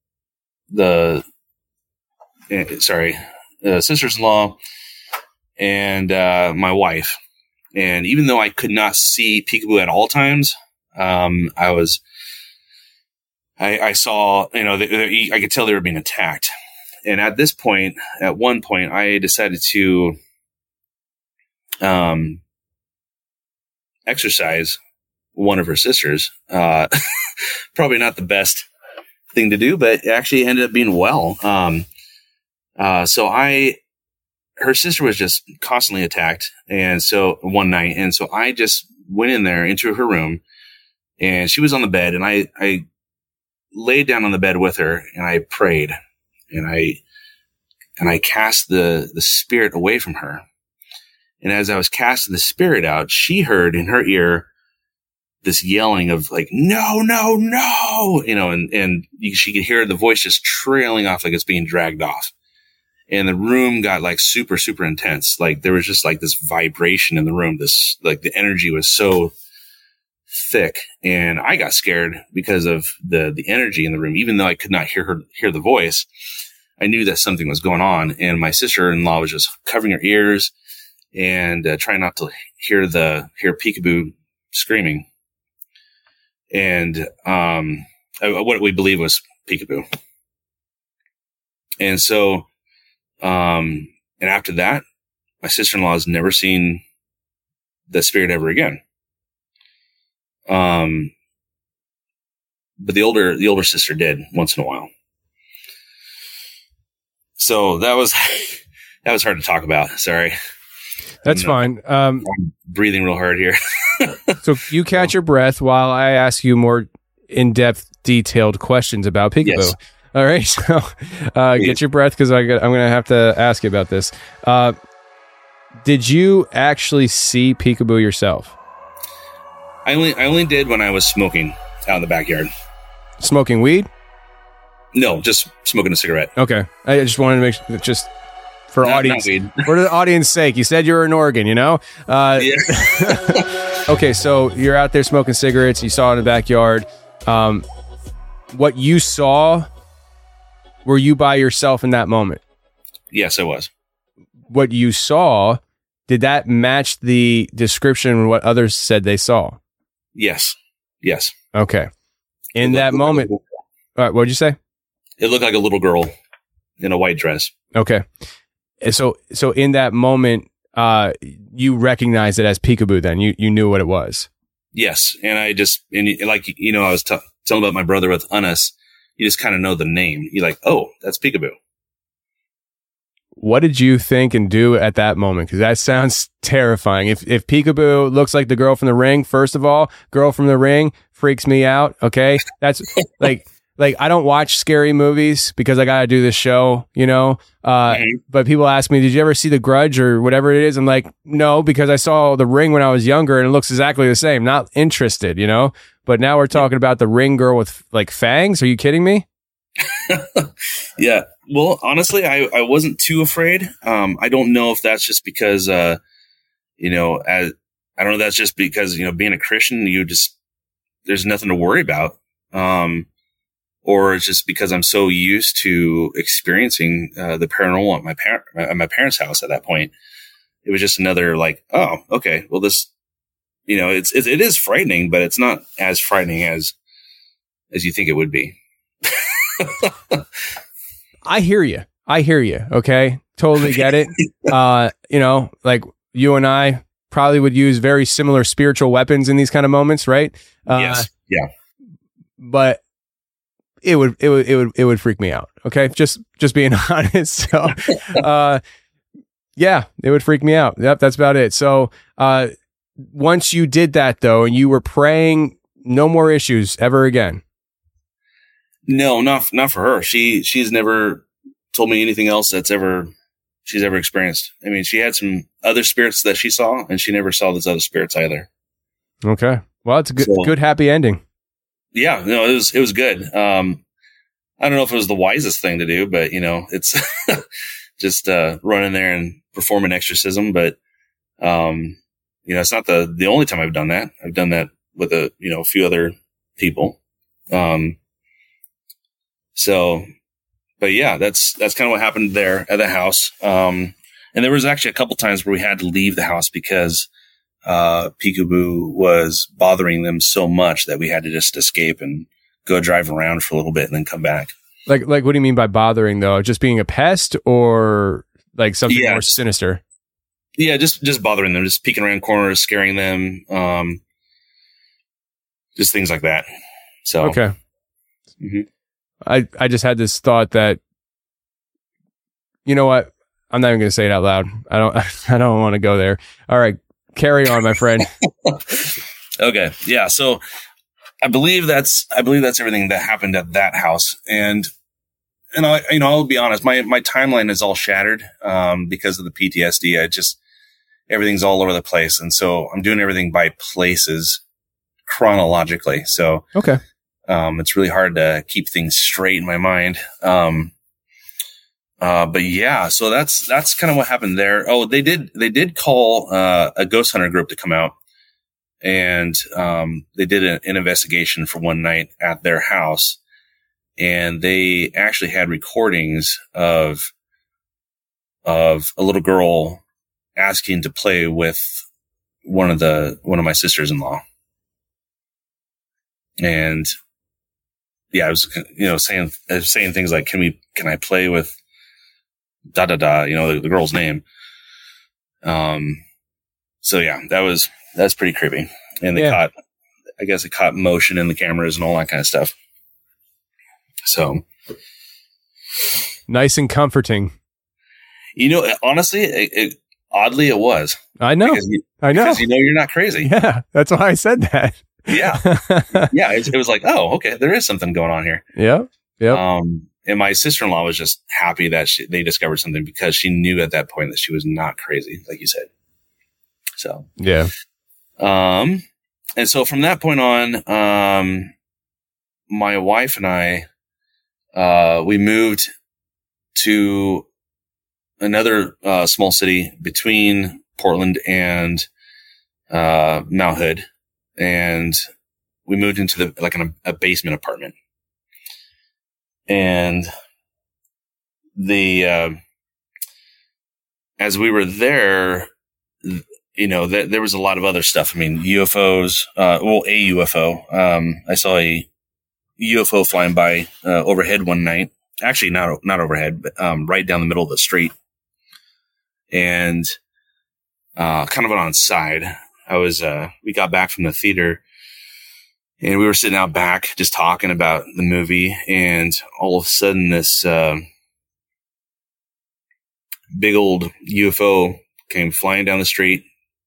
the, uh, sorry, uh, sisters-in-law and, uh, my wife. And even though I could not see Peekaboo at all times, um, I was, I, I saw, you know, they, they, I could tell they were being attacked. And at this point, at one point, I decided to um, exercise one of her sisters. Uh, probably not the best thing to do, but it actually ended up being well. Um, uh, so I, her sister was just constantly attacked. And so one night, and so I just went in there into her room and she was on the bed and I, I laid down on the bed with her and I prayed. And I, and I cast the, the spirit away from her. And as I was casting the spirit out, she heard in her ear this yelling of like, no, no, no, you know, and, and she could hear the voice just trailing off like it's being dragged off. And the room got like super, super intense. Like there was just like this vibration in the room. This, like the energy was so thick and I got scared because of the, the energy in the room. Even though I could not hear her, hear the voice, I knew that something was going on. And my sister-in-law was just covering her ears and uh, trying not to hear the, hear Peekaboo screaming. And, um, what we believe was Peekaboo. And so, um, and after that, my sister-in-law has never seen the spirit ever again. Um, but the older, the older sister did once in a while. So that was, that was hard to talk about. Sorry. That's fine. Um, I'm breathing real hard here. So you catch your breath while I ask you more in-depth, detailed questions about Peekaboo. Yes. All right. So uh, get your breath because I got, I'm going to have to ask you about this. Uh, did you actually see Peekaboo yourself? I only, I only did when I was smoking out in the backyard. Smoking weed? No, just smoking a cigarette. Okay. I just wanted to make sure, just for Not- audience, not weed. for the audience sake, you said you were in Oregon, you know? Uh, okay. So you're out there smoking cigarettes. You saw it in the backyard. Um, what you saw, were you by yourself in that moment? Yes, I was. What you saw, did that match the description of what others said they saw? Yes. Yes. Okay. In that moment, all right, what'd you say? It looked like a little girl in a white dress. Okay. so, so in that moment, uh, you recognized it as peekaboo. Then you you knew what it was. Yes, and I just and like you know I was t- telling about my brother with Unis. You just kind of know the name. You're like, oh, that's peekaboo. What did you think and do at that moment? Because that sounds terrifying. If if peekaboo looks like the girl from The Ring, first of all, girl from The Ring freaks me out. Okay, that's like. Like, I don't watch scary movies because I got to do this show, you know? Uh, mm-hmm. But people ask me, did you ever see The Grudge or whatever it is? I'm like, no, because I saw The Ring when I was younger and it looks exactly the same. Not interested, you know? But now we're talking about the Ring girl with, like, fangs. Are you kidding me? Yeah. Well, honestly, I, I wasn't too afraid. Um, I don't know if that's just because, uh, you know, as, I don't know if that's just because, you know, being a Christian, you just, there's nothing to worry about. Um, Or it's just because I'm so used to experiencing uh, the paranormal at my parent at my parents' house at that point. It was just another like, oh, okay, well, this, you know, it's it, it is frightening, but it's not as frightening as as you think it would be. I hear you. I hear you. Okay, totally get it. uh, you know, like you and I probably would use very similar spiritual weapons in these kind of moments, right? Uh, yes. Yeah. But. It would, it would, it would, it would freak me out. Okay. Just, just being honest. So, uh, yeah, it would freak me out. Yep. That's about it. So, uh, once you did that though, and you were praying, no more issues ever again. No, not, not for her. She, she's never told me anything else that's ever, she's ever experienced. I mean, she had some other spirits that she saw and she never saw those other spirits either. Okay. Well, it's a good, So- good, happy ending. Yeah, no, it was, it was good. Um, I don't know if it was the wisest thing to do, but you know, it's just, uh, run in there and perform an exorcism. But, um, you know, it's not the, the only time I've done that. I've done that with a, you know, a few other people. Um, so, but yeah, that's, that's kind of what happened there at the house. Um, and there was actually a couple times where we had to leave the house because, uh, peekaboo was bothering them so much that we had to just escape and go drive around for a little bit and then come back. Like, like, what do you mean by bothering though? Just being a pest or like something Yeah. more sinister? Yeah, just, just bothering them, just peeking around corners, scaring them. Um, just things like that. So, Okay. Mhm. I, I just had this thought that, you know what? I'm not even going to say it out loud. I don't, I don't want to go there. All right. Carry on, my friend. Okay. Yeah. So I believe that's, I believe that's everything that happened at that house. And, and I, you know, I'll be honest, my, my timeline is all shattered, um, because of the P T S D. I just, everything's all over the place. And so I'm doing everything by places chronologically. So, Okay. um, it's really hard to keep things straight in my mind. Um, Uh, but yeah, so that's, that's kind of what happened there. Oh, they did, they did call, uh, a ghost hunter group to come out and, um, they did an, an investigation for one night at their house and they actually had recordings of, of a little girl asking to play with one of the, one of my sisters-in-law. And yeah, I was, you know, saying, I was saying things like, can we, can I play with, da da da, you know, the, the girl's name. Um, so yeah, that was, that's pretty creepy. And they Yeah. caught, I guess it caught motion in the cameras and all that kind of stuff. So Nice and comforting. You know, honestly, it, it, oddly it was. I know. Because you, I know. Because you know you're not crazy. Yeah, that's why I said that. Yeah. Yeah. It, it was like, oh, okay, there is something going on here. Yeah. Yeah. Um, and my sister-in-law was just happy that she, they discovered something because she knew at that point that she was not crazy, like you said. So, Yeah. um, and so from that point on, um, my wife and I, uh, we moved to another, uh, small city between Portland and, uh, Mount Hood. And we moved into the, like an, a basement apartment. And the, uh, as we were there, you know, th- there was a lot of other stuff. I mean, U F Os, uh, well, a U F O. Um, I saw a U F O flying by, uh, overhead one night. Actually, not, not overhead, but, um, right down the middle of the street. and uh, kind of on side. I was, uh, we got back from the theater and we were sitting out back just talking about the movie, and all of a sudden this uh, big old U F O came flying down the street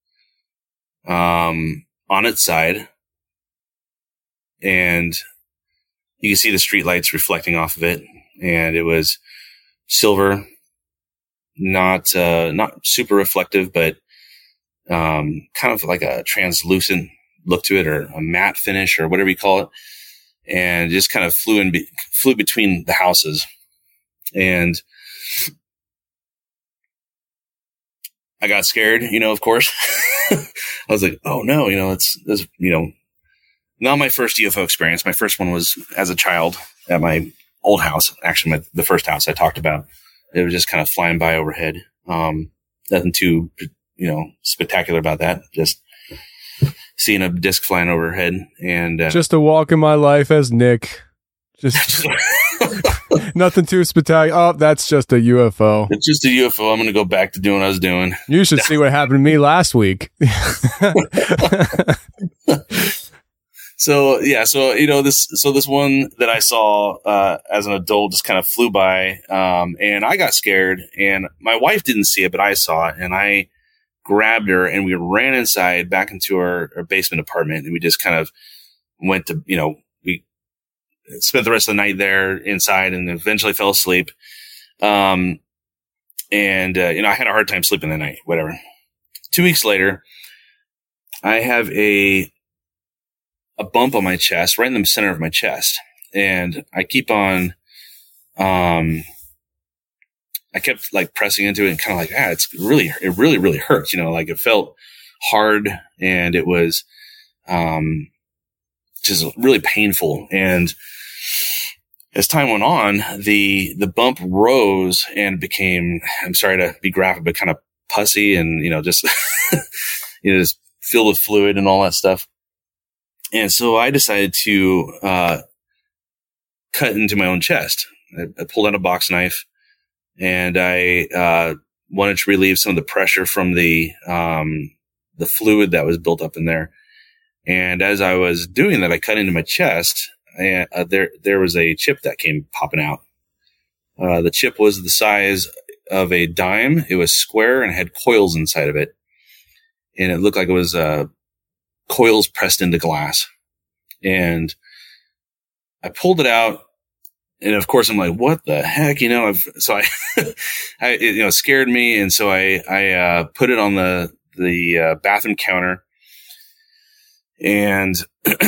um, on its side, and you can see the street lights reflecting off of it, and it was silver, not uh, not super reflective, but um, kind of like a translucent look to it, or a matte finish, or whatever you call it, and just kind of flew in, be- flew between the houses, and I got scared, you know, of course. I was like, oh no, you know, it's, it's, you know, not my first U F O experience. My first one was as a child at my old house, actually my, the first house I talked about. It was just kind of flying by overhead. Um, nothing too, you know, spectacular about that. Just seeing a disc flying overhead, and uh, just a walk in my life as Nick. Just nothing too spectacular. Oh, that's just a U F O. It's just a U F O. I'm going to go back to doing what I was doing. You should see what happened to me last week. So yeah, so you know this. So this one that I saw uh, as an adult just kind of flew by, um, and I got scared. And my wife didn't see it, but I saw it, and I grabbed her, and we ran inside back into our, our basement apartment, and we just kind of went to, you know, we spent the rest of the night there inside, and eventually fell asleep. Um, and uh, you know, I had a hard time sleeping that night. Whatever. Two weeks later, I have a a bump on my chest, right in the center of my chest. And I keep on, um, I kept like pressing into it and kind of like, ah, it's really, it really, really hurts, you know, like it felt hard, and it was, um, just really painful. And as time went on, the, the bump rose and became, I'm sorry to be graphic, but kind of pussy and, you know, just, you know, just filled with fluid and all that stuff. And so I decided to uh, cut into my own chest. I, I pulled out a box knife, and I uh, wanted to relieve some of the pressure from the um, the fluid that was built up in there. And as I was doing that, I cut into my chest. And uh, there there was a chip that came popping out. Uh, the chip was the size of a dime. It was square and had coils inside of it, and it looked like it was uh, coils pressed into glass. And I pulled it out, and of course I'm like, what the heck, you know? I've, so I, I, it, you know, scared me, and so I I uh, put it on the the uh, bathroom counter, and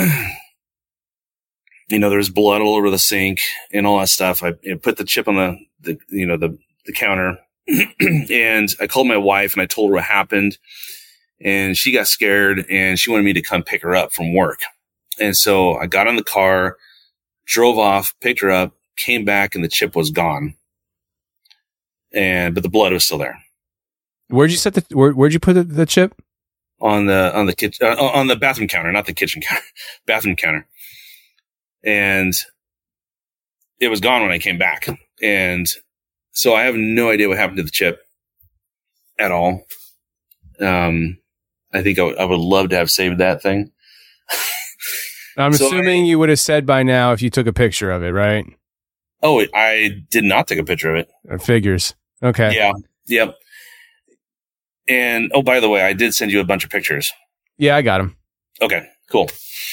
you know, there was blood all over the sink and all that stuff. I, I put the chip on the, the you know the the counter, and I called my wife and I told her what happened. And she got scared, and she wanted me to come pick her up from work. And so I got in the car, drove off, picked her up, came back, and the chip was gone. And, but the blood was still there. Where'd you set the, where, where'd you put the, the chip? On the, on the kitchen, uh, on the bathroom counter, not the kitchen counter, bathroom counter. And it was gone when I came back. And so I have no idea what happened to the chip at all. Um, I think I, w- I would love to have saved that thing. I'm so assuming I, you would have said by now if you took a picture of it, right? Oh, I did not take a picture of it. It figures. Okay. Yeah. Yep. And, oh, by the way, I did send you a bunch of pictures. Yeah, I got them. Okay, cool.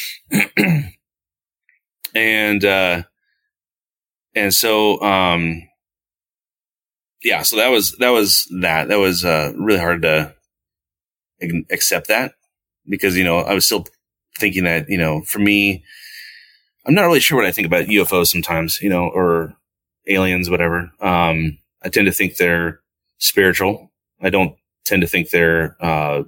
and, uh, and so, um, yeah, so that was, that was that, that was, uh, really hard to accept that, because, you know, I was still thinking that, you know, for me, I'm not really sure what I think about U F Os sometimes, you know, or aliens, whatever. Um, I tend to think they're spiritual. I don't tend to think they're, uh,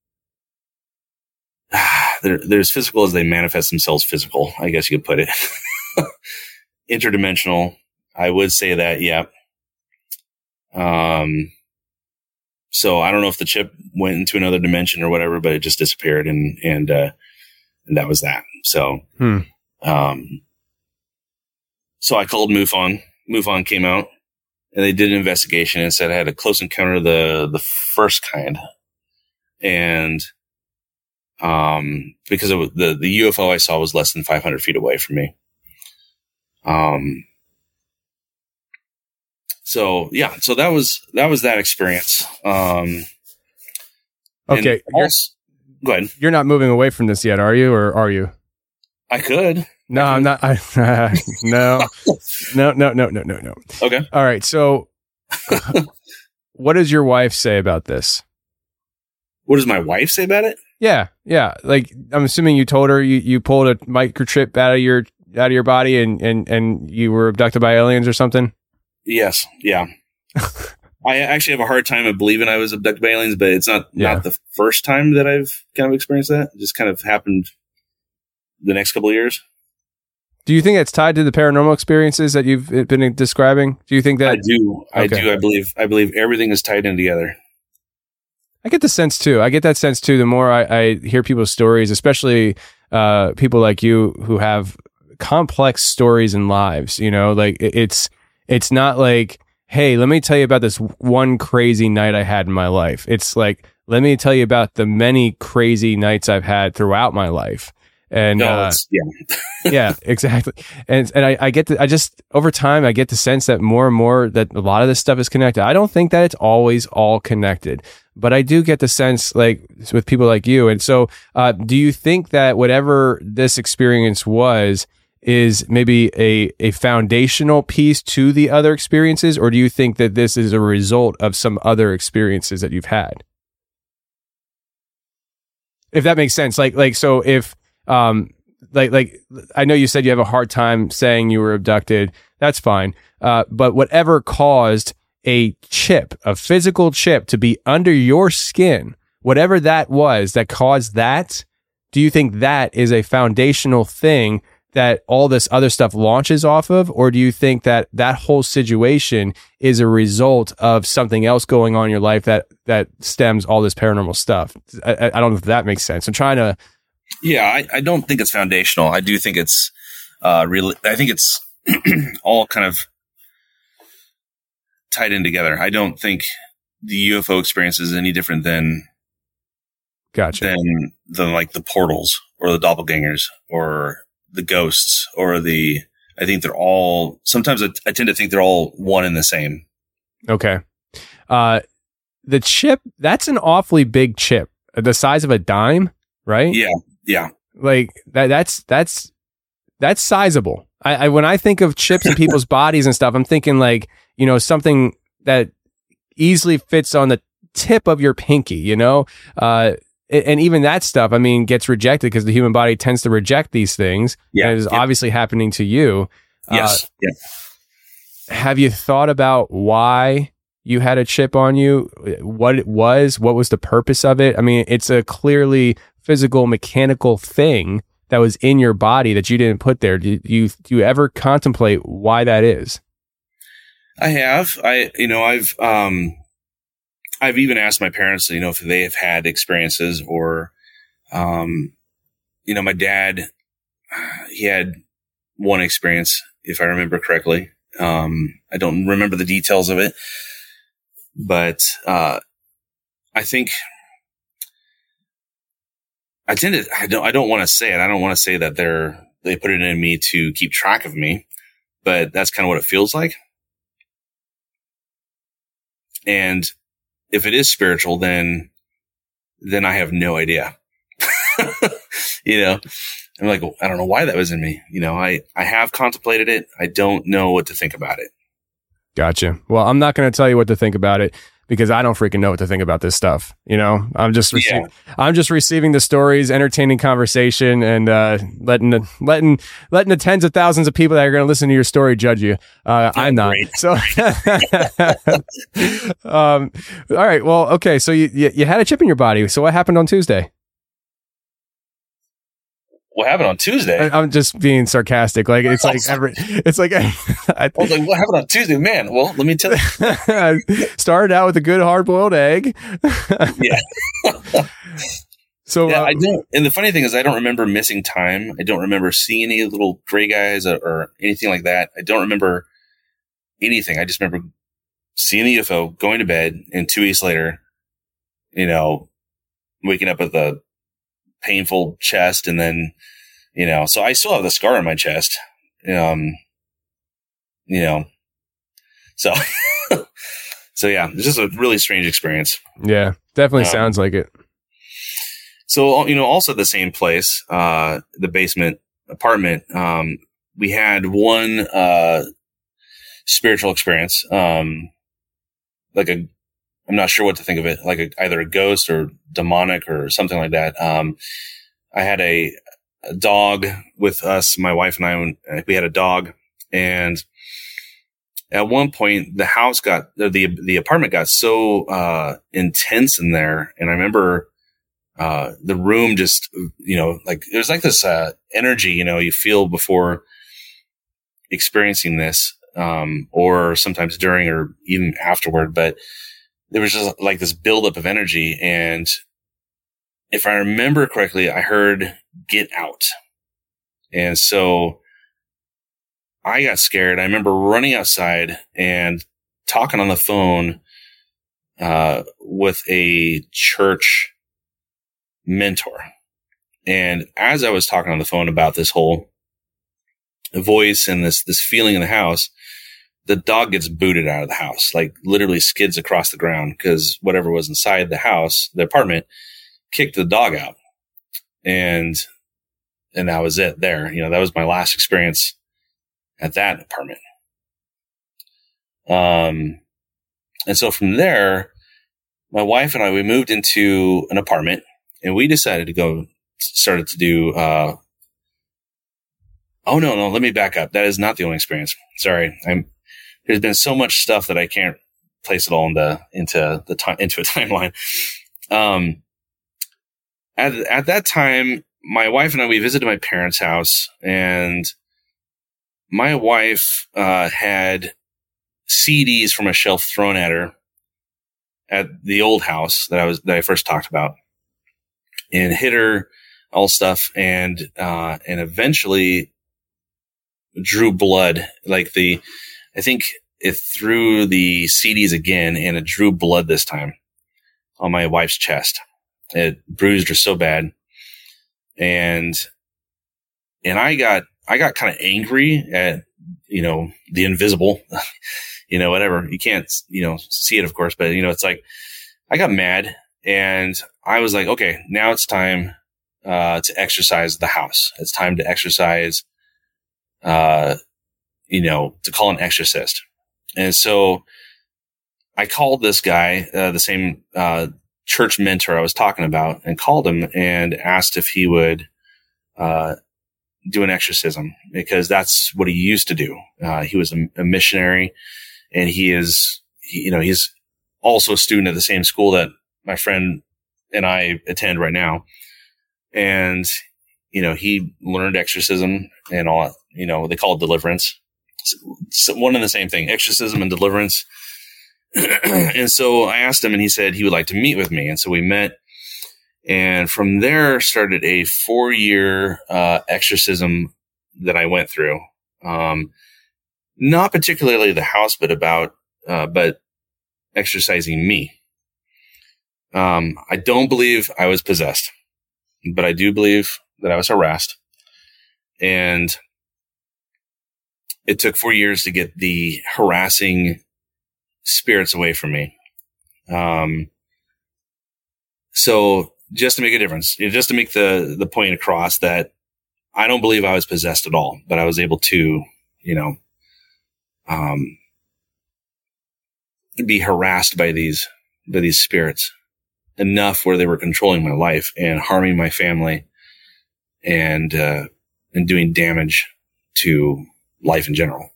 they're, they're as physical as they manifest themselves physical, I guess you could put it. Interdimensional. I would say that. Yeah. Um, So I don't know if the chip went into another dimension or whatever, but it just disappeared, and and uh, and that was that. So, hmm. um, so I called MUFON. MUFON came out, and they did an investigation and said I had a close encounter of the the first kind, and um, because of the the U F O I saw was less than five hundred feet away from me. Um. So yeah, so that was that was that experience. Um. Okay, also, go ahead. You're not moving away from this yet, are you, or are you? I could. No, I I'm not. I, uh, no, no, no, no, no, no, no. Okay. All right. So, what does your wife say about this? What does my wife say about it? Yeah, yeah. Like, I'm assuming you told her you, you pulled a microchip out of your out of your body and, and, and you were abducted by aliens or something. Yes. Yeah. I actually have a hard time of believing I was abducted by aliens, but it's not Yeah. not the first time that I've kind of experienced that. It just kind of happened the next couple of years. Do you think it's tied to the paranormal experiences that you've been describing? Do you think that I do. I Okay. do. I believe. I believe everything is tied in together. I get the sense too. I get that sense too. The more I, I hear people's stories, especially uh, people like you who have complex stories and lives, you know, like it- it's it's not like, hey, let me tell you about this one crazy night I had in my life. It's like, let me tell you about the many crazy nights I've had throughout my life. And No, uh, it's, yeah. yeah, exactly. And and I, I get the, I just over time I get the sense that more and more that a lot of this stuff is connected. I don't think that it's always all connected, but I do get the sense like with people like you. And so, uh, do you think that whatever this experience was is maybe a a foundational piece to the other experiences, or do you think that this is a result of some other experiences that you've had? If that makes sense, like like so if um like like I know you said you have a hard time saying you were abducted. That's fine. Uh, but whatever caused a chip, a physical chip, to be under your skin, whatever that was that caused that, do you think that is a foundational thing that all this other stuff launches off of, or do you think that that whole situation is a result of something else going on in your life that that stems all this paranormal stuff? I, I I don't know if that makes sense. I'm trying to. Yeah, I, I don't think it's foundational. I do think it's uh, really. I think it's all kind of tied in together. I don't think the U F O experience is any different than gotcha than than like the portals or the doppelgangers or the ghosts or the. I think they're all. Sometimes I, I tend to think they're all one and the same. Okay. Uh, the chip, that's an awfully big chip, the size of a dime, right? Yeah. Yeah. Like that, that's, that's, that's sizable. I, I, when I think of chips in people's bodies and stuff, I'm thinking like, you know, something that easily fits on the tip of your pinky, you know? Uh, and even that stuff, I mean, gets rejected because the human body tends to reject these things. Yeah. And it is yeah. obviously happening to you. Yes. Uh, yeah. Have you thought about why you had a chip on you? What it was? What was the purpose of it? I mean, it's a clearly physical, mechanical thing that was in your body that you didn't put there. Do you, do you ever contemplate why that is? I have. I, you know, I've, um, I've even asked my parents, you know, if they have had experiences or, um, you know, my dad, he had one experience, if I remember correctly. Um, I don't remember the details of it, but, uh, I think I tend to, I don't, I don't want to say it. I don't want to say that they're, they put it in me to keep track of me, but that's kind of what it feels like. And if it is spiritual, then, then I have no idea. You know, I'm like, I don't know why that was in me. You know, I, I have contemplated it. I don't know what to think about it. Gotcha. Well, I'm not going to tell you what to think about it because I don't freaking know what to think about this stuff. You know, I'm just, rece- Yeah. I'm just receiving the stories, entertaining conversation, and uh, letting the, letting letting the tens of thousands of people that are going to listen to your story judge you. Uh, I'm not. great. So, um, all right. Well, okay. So you, you you had a chip in your body. So what happened on Tuesday? What happened on Tuesday? I, I'm just being sarcastic. Like it's like every, it's like I, I was like, what happened on Tuesday? Man, well, let me tell you. Started out with a good hard boiled egg. Yeah. So yeah, uh, I don't. And the funny thing is, I don't remember missing time. I don't remember seeing any little gray guys or, or anything like that. I don't remember anything. I just remember seeing the U F O, going to bed, and two weeks later, you know, waking up with a painful chest, and then, you know, so I still have the scar on my chest. Um, you know, so, so yeah, it's just a really strange experience. Yeah, definitely Um, sounds like it. So, you know, also at the same place, uh, the basement apartment, um, we had one, uh, spiritual experience, um, like a, I'm not sure what to think of it, like a, either a ghost or demonic or something like that. Um, I had a, a dog with us, my wife and I, we had a dog, and at one point the house got, the, the apartment got so, uh, intense in there. And I remember, uh, the room just, you know, like, there's like this, uh, energy, you know, you feel before experiencing this, um, or sometimes during or even afterward, but there was just like this buildup of energy. And if I remember correctly, I heard "get out." And so I got scared. I remember running outside and talking on the phone, uh, with a church mentor. And as I was talking on the phone about this whole voice and this, this feeling in the house, the dog gets booted out of the house, like literally skids across the ground, because whatever was inside the house, the apartment, kicked the dog out. And, and that was it there. You know, that was my last experience at that apartment. Um, and so from there, my wife and I, we moved into an apartment, and we decided to go, started to do, uh, oh no, no, let me back up. That is not the only experience. Sorry. I'm, there's been so much stuff that I can't place it all into, into the time, into a timeline. Um, at, at that time, my wife and I, we visited my parents' house, and my wife, uh, had C Ds from a shelf thrown at her at the old house that I was, that I first talked about, and hit her, all stuff. And, uh, and eventually drew blood, like the, I think it threw the C Ds again, and it drew blood this time on my wife's chest. It bruised her so bad. And, and I got, I got kind of angry at, you know, the invisible, you know, whatever. You can't, you know, see it, of course, but you know, it's like, I got mad, and I was like, okay, now it's time, uh, to exercise the house. It's time to exercise, uh, you know, to call an exorcist. And so I called this guy, uh, the same, uh, church mentor I was talking about, and called him and asked if he would, uh, do an exorcism, because that's what he used to do. Uh, he was a, a missionary, and he is, he, you know, he's also a student at the same school that my friend and I attend right now. And, you know, he learned exorcism and all, you know, they call it deliverance. It's one and the same thing, exorcism and deliverance. And so I asked him, and he said he would like to meet with me. And so we met, and from there started a four year, uh, exorcism that I went through. Um, not particularly the house, but about, uh, but exorcising me. Um, I don't believe I was possessed, but I do believe that I was harassed. And it took four years to get the harassing spirits away from me. Um, so just to make a difference, just to make the, the point across that I don't believe I was possessed at all, but I was able to, you know, um, be harassed by these, by these spirits enough where they were controlling my life and harming my family and, uh, and doing damage to life in general.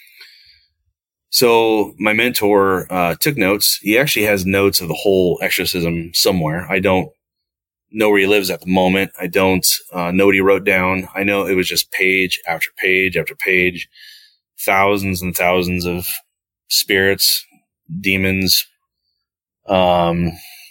So my mentor, uh, took notes. He actually has notes of the whole exorcism somewhere. I don't know where he lives at the moment. I don't, uh, know what he wrote down. I know it was just page after page after page, thousands and thousands of spirits, demons. Um,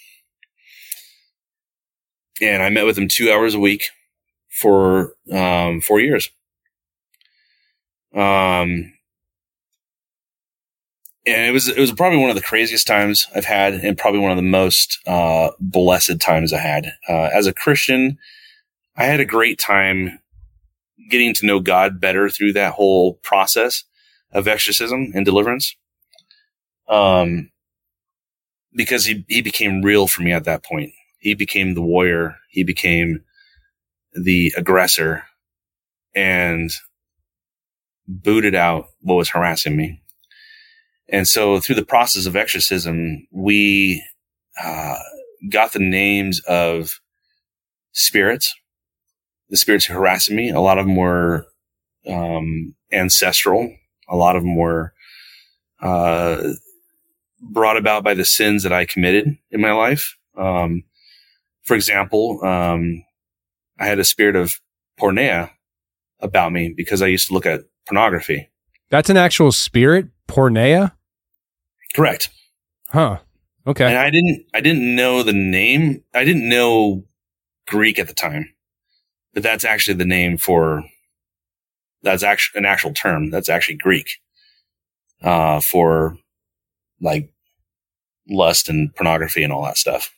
and I met with him two hours a week for, um, four years. Um, and it was, it was probably one of the craziest times I've had, and probably one of the most, uh, blessed times I had. Uh, as a Christian, I had a great time getting to know God better through that whole process of exorcism and deliverance. Um, because he, he became real for me at that point. He became the warrior. He became the aggressor and booted out what was harassing me. And so through the process of exorcism, we, uh, got the names of spirits, the spirits who were harassing me. A lot of them were, um, ancestral. A lot of them were, uh, brought about by the sins that I committed in my life. Um, for example, um, I had a spirit of porneia about me because I used to look at pornography. That's an actual spirit, porneia? Correct. Huh. Okay. And I didn't, I didn't know the name. I didn't know Greek at the time, but that's actually the name for, that's actually an actual term. That's actually Greek, uh, for like lust and pornography and all that stuff.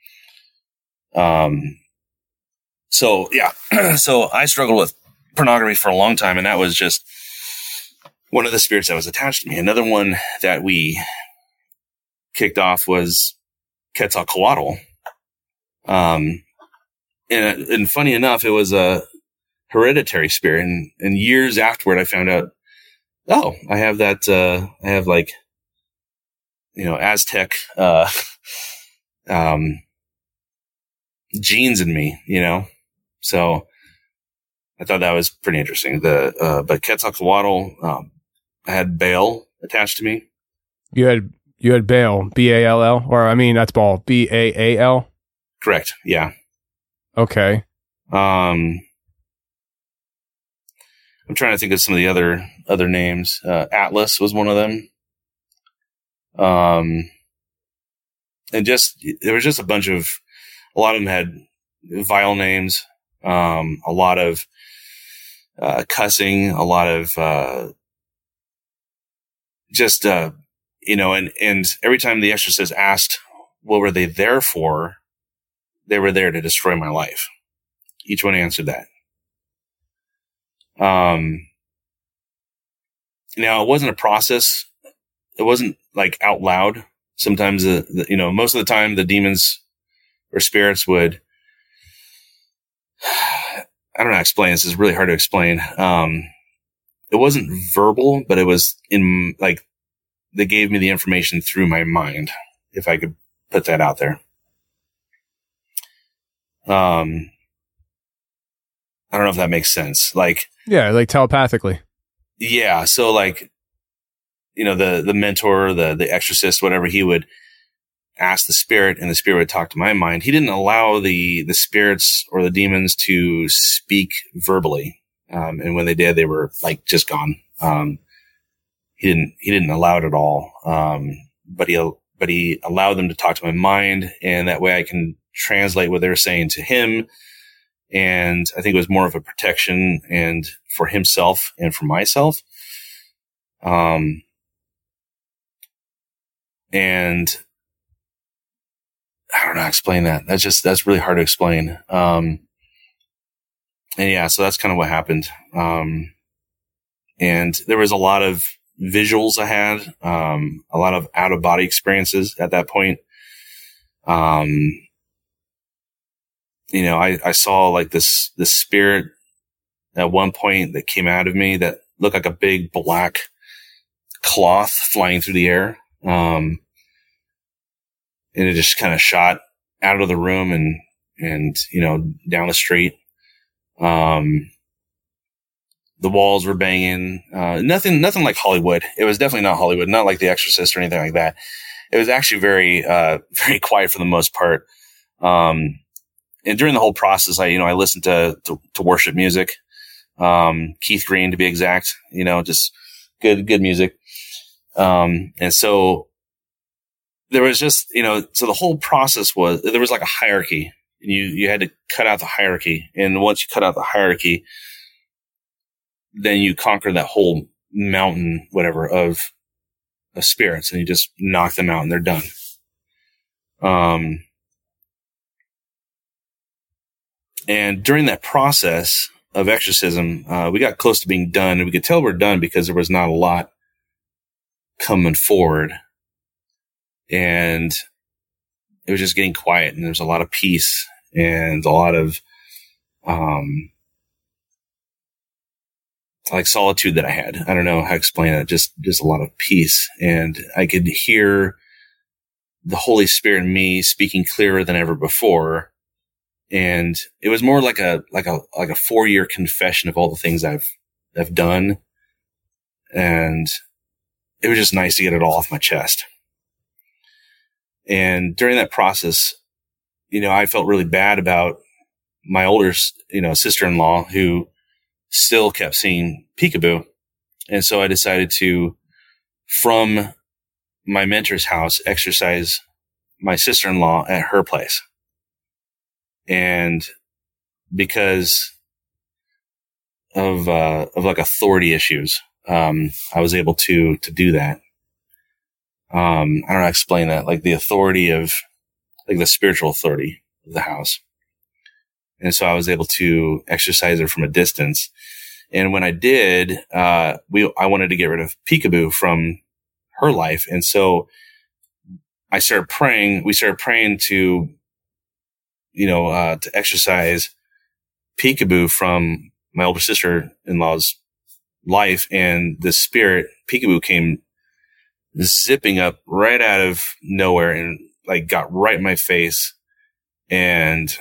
Um, so yeah, so I struggled with pornography for a long time, and that was just one of the spirits that was attached to me. Another one that we kicked off was Quetzalcoatl. Um, and, and funny enough, it was a hereditary spirit. And, and years afterward, I found out, oh, I have that, uh, I have like, you know, Aztec, uh, um, genes in me, you know? So I thought that was pretty interesting. The, uh, but Quetzalcoatl, um, I had Baal attached to me. You had, you had Baal, B A L L, or I mean, that's Baal, B A A L? Correct. Yeah. Okay. Um, I'm trying to think of some of the other, other names. Uh, Atlas was one of them. Um, and just, there was just a bunch of, a lot of them had vile names, um, a lot of, uh, cussing, a lot of, uh, just, uh, you know, and, and every time the exorcist asked, what were they there for? They were there to destroy my life. Each one answered that. Um, now it wasn't a process. It wasn't like out loud. Sometimes the, the, you know, most of the time the demons or spirits would, I don't know how to explain this. It's really hard to explain. Um, it wasn't verbal, but it was in like, they gave me the information through my mind, if I could put that out there. Um, I don't know if that makes sense. Like, yeah, like telepathically. Yeah. So like, you know, the, the mentor, the, the exorcist, whatever, he would ask the spirit and the spirit would talk to my mind. He didn't allow the, the spirits or the demons to speak verbally. Um, and when they did, they were like just gone. Um, he didn't, he didn't allow it at all. Um, but he, but he allowed them to talk to my mind, and that way I can translate what they're saying to him. And I think it was more of a protection and for himself and for myself. Um, and I don't know how to explain that. That's just, that's really hard to explain. Um, and yeah, so that's kind of what happened. Um, and there was a lot of visuals I had, um, a lot of out of body experiences at that point. Um, you know, I, I saw like this, this spirit at one point that came out of me that looked like a big black cloth flying through the air. Um, and it just kind of shot out of the room and, and, you know, down the street. Um, the walls were banging, uh, nothing, nothing like Hollywood. It was definitely not Hollywood, not like The Exorcist or anything like that. It was actually very, uh, very quiet for the most part. Um, and during the whole process, I, you know, I listened to, to, to worship music, um, Keith Green to be exact, you know, just good, good music. Um, and so there was just, you know, so the whole process was, there was like a hierarchy. You, you had to cut out the hierarchy. And once you cut out the hierarchy, then you conquer that whole mountain, whatever, of, of spirits, and you just knock them out and they're done. Um, and during that process of exorcism, uh, we got close to being done, and we could tell we're done because there was not a lot coming forward, and it was just getting quiet, and there was a lot of peace and a lot of, um, like solitude that I had. I don't know how to explain it. Just, just a lot of peace. And I could hear the Holy Spirit in me speaking clearer than ever before. And it was more like a, like a, like a four year confession of all the things I've, I've done. And it was just nice to get it all off my chest. And during that process, you know, I felt really bad about my older, you know, sister-in-law who still kept seeing peekaboo. And so I decided to, from my mentor's house, exercise my sister-in-law at her place. And because of, uh, of like authority issues, um, I was able to, to do that. Um, I don't know how to explain that, like the authority of, like the spiritual authority of the house. And so I was able to exercise her from a distance. And when I did, uh, we, I wanted to get rid of peekaboo from her life. And so I started praying, we started praying to, you know, uh, to exercise peekaboo from my older sister-in-law's life. And the spirit, peekaboo, came zipping up right out of nowhere and like got right in my face and,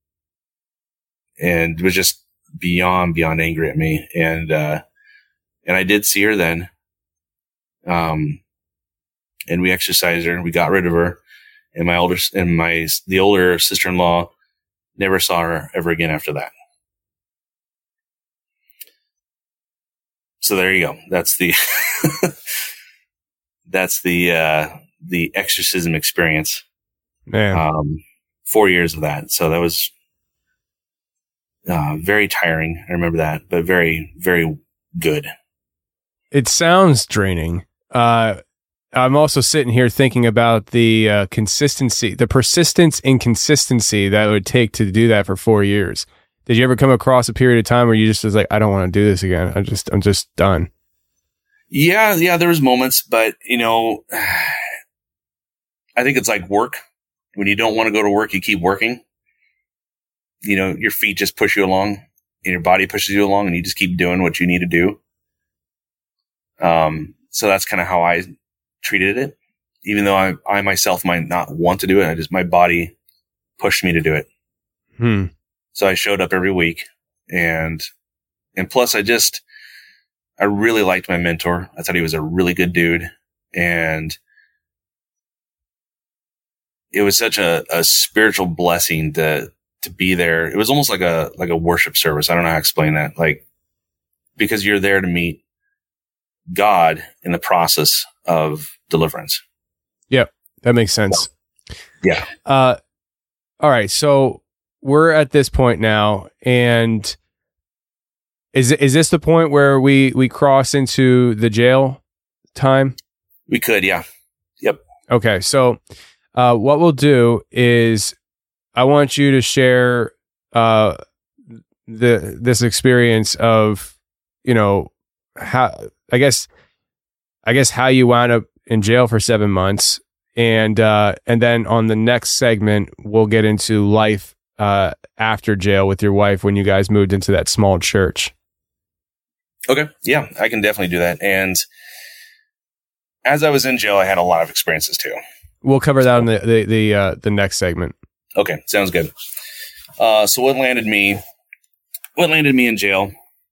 and was just beyond, beyond angry at me. And, uh, and I did see her then. Um, and we exercised her. We got rid of her, and my older, and my, the older sister-in-law never saw her ever again after that. So there you go. That's the, that's the, uh, the exorcism experience. Man. Um, four years of that. So that was, uh, very tiring. I remember that, but very, very good. It sounds draining. Uh, I'm also sitting here thinking about the uh, consistency, the persistence and consistency that it would take to do that for four years. Did you ever come across a period of time where you just was like, I don't want to do this again. I just, I'm just done. Yeah. Yeah. There was moments, but you know, I think it's like work. When you don't want to go to work, you keep working. You know, your feet just push you along and your body pushes you along, and you just keep doing what you need to do. Um, so that's kind of how I treated it. Even though I, I myself might not want to do it, I just, my body pushed me to do it. Hmm. So I showed up every week, and, and plus I just, I really liked my mentor. I thought he was a really good dude, and it was such a, a spiritual blessing to, to be there. It was almost like a, like a worship service. I don't know how to explain that. Like, because you're there to meet God in the process of deliverance. Yep. That makes sense. Yeah. Uh, all right. So we're at this point now, and is, is this the point where we, we cross into the jail time? We could. Yeah. Yep. Okay. So, Uh, what we'll do is I want you to share uh, the this experience of, you know, how I guess I guess how you wound up in jail for seven months, and uh, and then on the next segment we'll get into life uh, after jail with your wife when you guys moved into that small church. Okay, yeah, I can definitely do that. And as I was in jail, I had a lot of experiences too. We'll cover that in the the the, uh, the next segment. Okay, sounds good. Uh, so what landed me, what landed me in jail?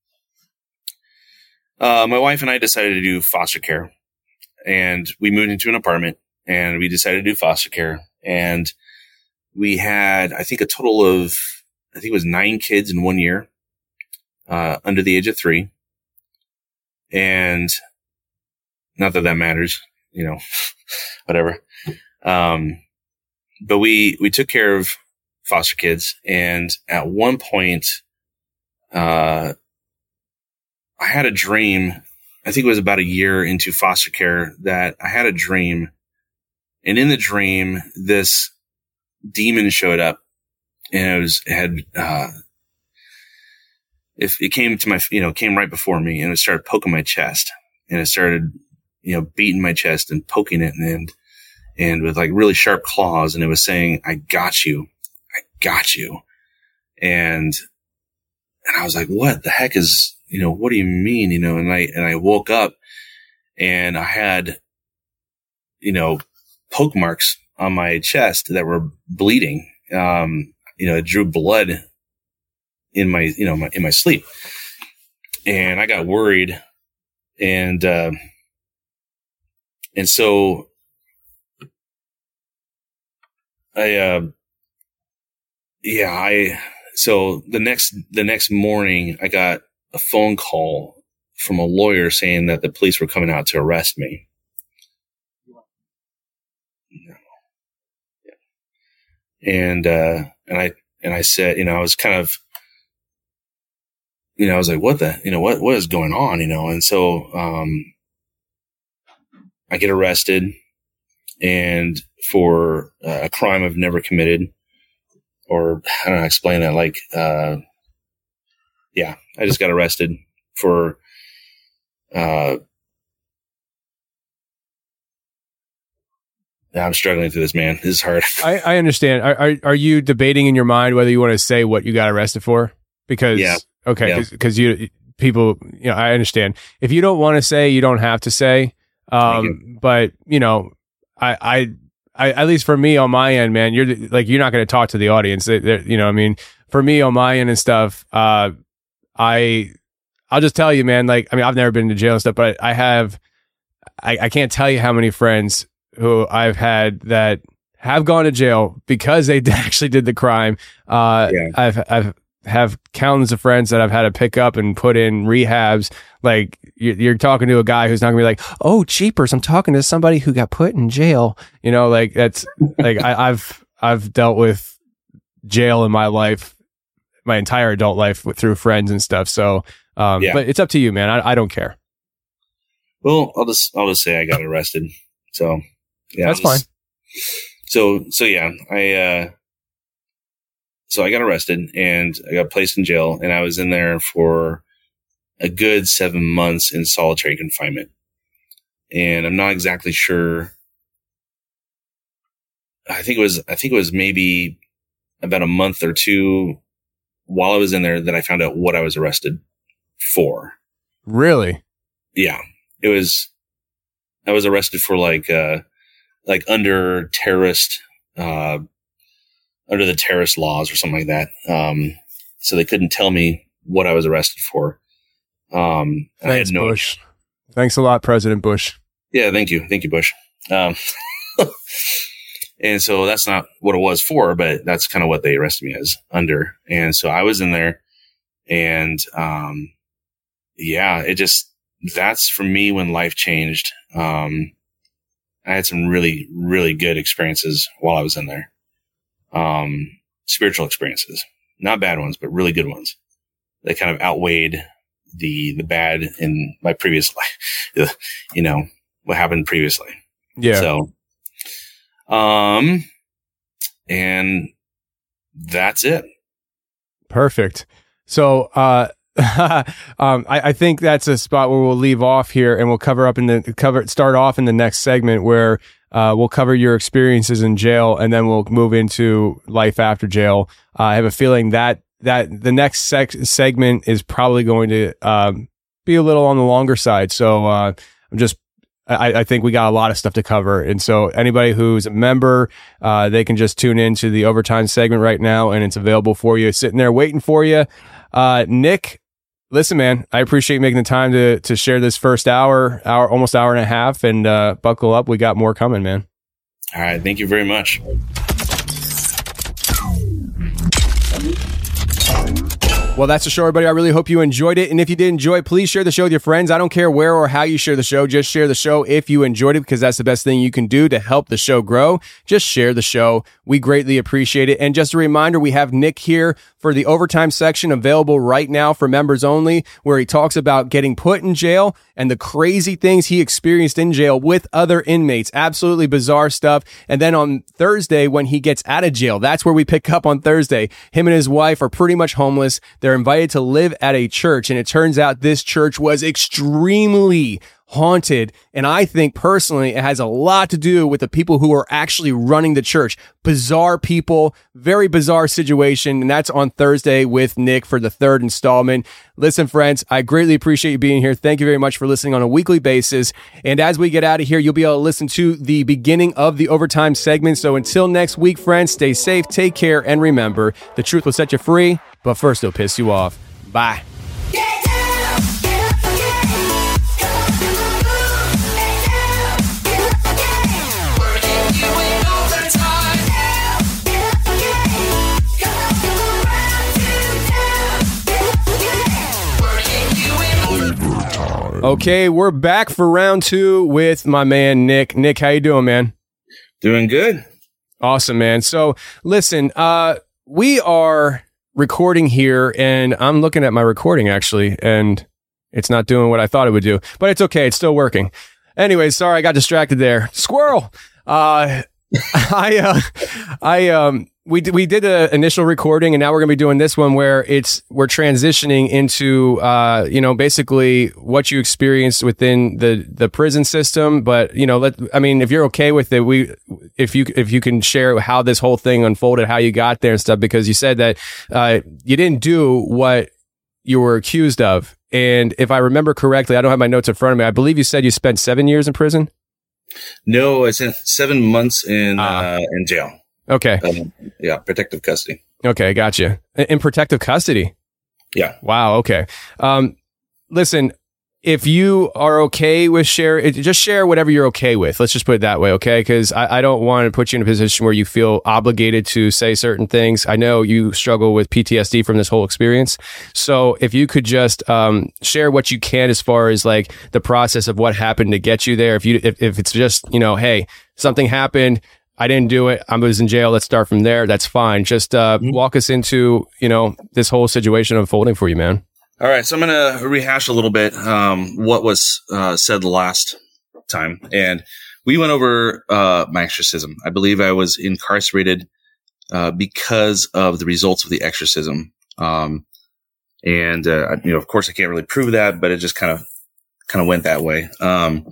Uh, my wife and I decided to do foster care, and we moved into an apartment, and we decided to do foster care, and we had, I think, a total of, I think it was nine kids in one year, uh, under the age of three, and not that that matters, you know, whatever. Um, but we, we took care of foster kids. And at one point, uh, I had a dream I think it was about a year into foster care that I had a dream. And in the dream, this demon showed up, and it was, it had, uh, if it came to my, you know, came right before me, and it started poking my chest, and it started, you know, beating my chest and poking it, and, and with like really sharp claws. And it was saying, I got you. I got you. And, and I was like, what the heck is, you know, what do you mean? You know, and I, and I woke up, and I had, you know, poke marks on my chest that were bleeding. Um, you know, it drew blood in my, you know, my, in my sleep. And I got worried. And, uh, and so I, uh, yeah, I, so the next, the next morning I got a phone call from a lawyer saying that the police were coming out to arrest me. And, uh, and I, and I said, you know, I was kind of, you know, I was like, what the, you know, what, what is going on, you know? And so, um, I get arrested, and for uh, a crime I've never committed, or I don't know, explain that, like, uh, yeah, I just got arrested for, uh, I'm struggling through this, man. This is hard. I, I understand. Are, are are you debating in your mind whether you want to say what you got arrested for? Because yeah. okay, because yeah. you people, you know, I understand. If you don't want to say, you don't have to say. Um, you. But you know, I, I, I, at least for me on my end, man, you're like you're not going to talk to the audience. They, you know, I mean, for me on my end and stuff, uh, I, I'll just tell you, man. Like, I mean, I've never been to jail and stuff, but I have. I, I can't tell you how many friends who I've had that have gone to jail because they actually did the crime. Uh, yeah. I've, I've have countless of friends that I've had to pick up and put in rehabs. Like you're, you're talking to a guy who's not gonna be like, oh, jeepers, I'm talking to somebody who got put in jail. You know, like that's like, I, I've, I've dealt with jail in my life, my entire adult life with, through friends and stuff. So, um, yeah. But it's up to you, man. I, I don't care. Well, I'll just, I'll just say I got arrested. So. Yeah, that's fine. So, so yeah, I, uh, so I got arrested and I got placed in jail, and I was in there for a good seven months in solitary confinement. And I'm not exactly sure. I think it was, I think it was maybe about a month or two while I was in there that I found out what I was arrested for. Really? Yeah. It was, I was arrested for like, uh, like under terrorist, uh, under the terrorist laws or something like that. Um, so they couldn't tell me what I was arrested for. Um, Thanks, I had no Bush. Thanks a lot, President Bush. Yeah, thank you. Thank you, Bush. Um, and so that's not what it was for, but that's kind of what they arrested me as under. And so I was in there, and, um, yeah, it just, that's for me when life changed. Um, I had some really, really good experiences while I was in there. Um, spiritual experiences, not bad ones, but really good ones. They kind of outweighed the, the bad in my previous life, you know, what happened previously. Yeah. So, um, and that's it. Perfect. So, uh, um, I, I think that's a spot where we'll leave off here, and we'll cover up in the cover, start off in the next segment where, uh, we'll cover your experiences in jail, and then we'll move into life after jail. Uh, I have a feeling that, that the next sec- segment is probably going to, um, be a little on the longer side. So, uh, I'm just, I, I think we got a lot of stuff to cover. And so anybody who's a member, uh, they can just tune into the overtime segment right now, and it's available for you, sitting there waiting for you. Uh, Nick, listen, man, I appreciate you making the time to to share this first hour, hour, almost hour and a half, and uh, buckle up. We got more coming, man. All right. Thank you very much. Well, that's the show, everybody. I really hope you enjoyed it. And if you did enjoy it, please share the show with your friends. I don't care where or how you share the show. Just share the show if you enjoyed it, because that's the best thing you can do to help the show grow. Just share the show. We greatly appreciate it. And just a reminder, we have Nick here for the overtime section available right now for members only, where he talks about getting put in jail and the crazy things he experienced in jail with other inmates. Absolutely bizarre stuff. And then on Thursday, when he gets out of jail, that's where we pick up on Thursday. Him and his wife are pretty much homeless. They're invited to live at a church, and it turns out this church was extremely haunted. And I think personally, it has a lot to do with the people who are actually running the church. Bizarre people, very bizarre situation. And that's on Thursday with Nick for the third installment. Listen, friends, I greatly appreciate you being here. Thank you very much for listening on a weekly basis. And as we get out of here, you'll be able to listen to the beginning of the overtime segment. So until next week, friends, stay safe, take care, and remember, the truth will set you free, but first it'll piss you off. Bye. Okay, we're back for round two with my man, Nick. Nick, how you doing, man? Doing good. Awesome, man. So listen, uh, we are recording here, and I'm looking at my recording actually, and it's not doing what I thought it would do, but it's okay. It's still working. Anyway, sorry, I got distracted there. Squirrel. Uh, I, uh, I, um, we did, we did the initial recording, and now we're going to be doing this one where it's, we're transitioning into, uh, you know, basically what you experienced within the, the prison system. But, you know, let, I mean, if you're okay with it, we, if you, if you can share how this whole thing unfolded, how you got there and stuff, because you said that, uh, you didn't do what you were accused of. And if I remember correctly, I don't have my notes in front of me. I believe you said you spent seven years in prison. No, I spent seven months in, uh, uh in jail. Okay. Um, yeah, protective custody. Okay, gotcha. In protective custody? Yeah. Wow, okay. Um, listen, if you are okay with share, just share whatever you're okay with. Let's just put it that way, okay? Because I, I don't want to put you in a position where you feel obligated to say certain things. I know you struggle with P T S D from this whole experience. So if you could just um, share what you can as far as like the process of what happened to get you there. If you, if, if it's just, you know, hey, something happened, I didn't do it, I was in jail, let's start from there. That's fine. Just uh, mm-hmm. walk us into, you know, this whole situation unfolding for you, man. All right. So I'm going to rehash a little bit um, what was uh, said last time. And we went over uh, my exorcism. I believe I was incarcerated uh, because of the results of the exorcism. Um, and, uh, you know, of course, I can't really prove that, but it just kind of kind of went that way. Um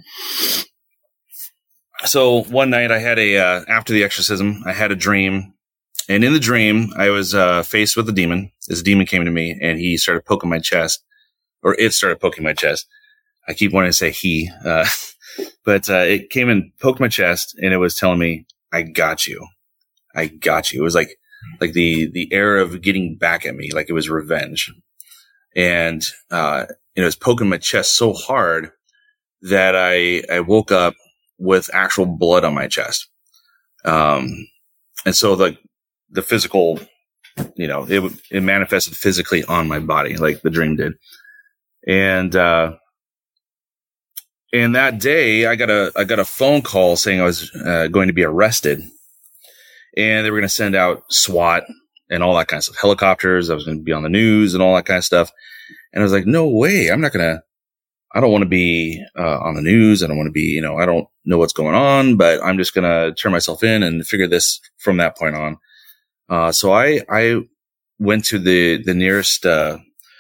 So one night I had a, uh, after the exorcism, I had a dream, and in the dream I was, uh, faced with a demon. This demon came to me and he started poking my chest, or it started poking my chest. I keep wanting to say he, uh, but, uh, it came and poked my chest, and it was telling me, I got you. I got you. It was like, like the, the air of getting back at me, like it was revenge. And, uh, it was poking my chest so hard that I, I woke up with actual blood on my chest. Um, and so the, the physical, you know, it, it manifested physically on my body, like the dream did. And, uh, and that day I got a, I got a phone call saying I was uh, going to be arrested, and they were going to send out SWAT and all that kind of stuff, helicopters. I was going to be on the news and all that kind of stuff. And I was like, no way. I'm not going to, I don't want to be uh, on the news. I don't want to be, you know, I don't know what's going on, but I'm just going to turn myself in and figure this from that point on. Uh, so I, I went to the, the nearest uh,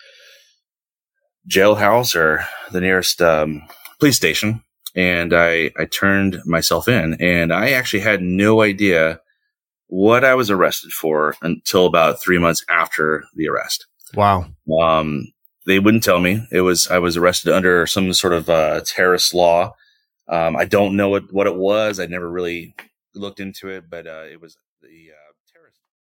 jailhouse, or the nearest um, police station, and I, I turned myself in, and I actually had no idea what I was arrested for until about three months after the arrest. Wow. Um, They wouldn't tell me. It was, I was arrested under some sort of uh, terrorist law. Um, I don't know what, what it was. I never really looked into it, but uh, it was the uh,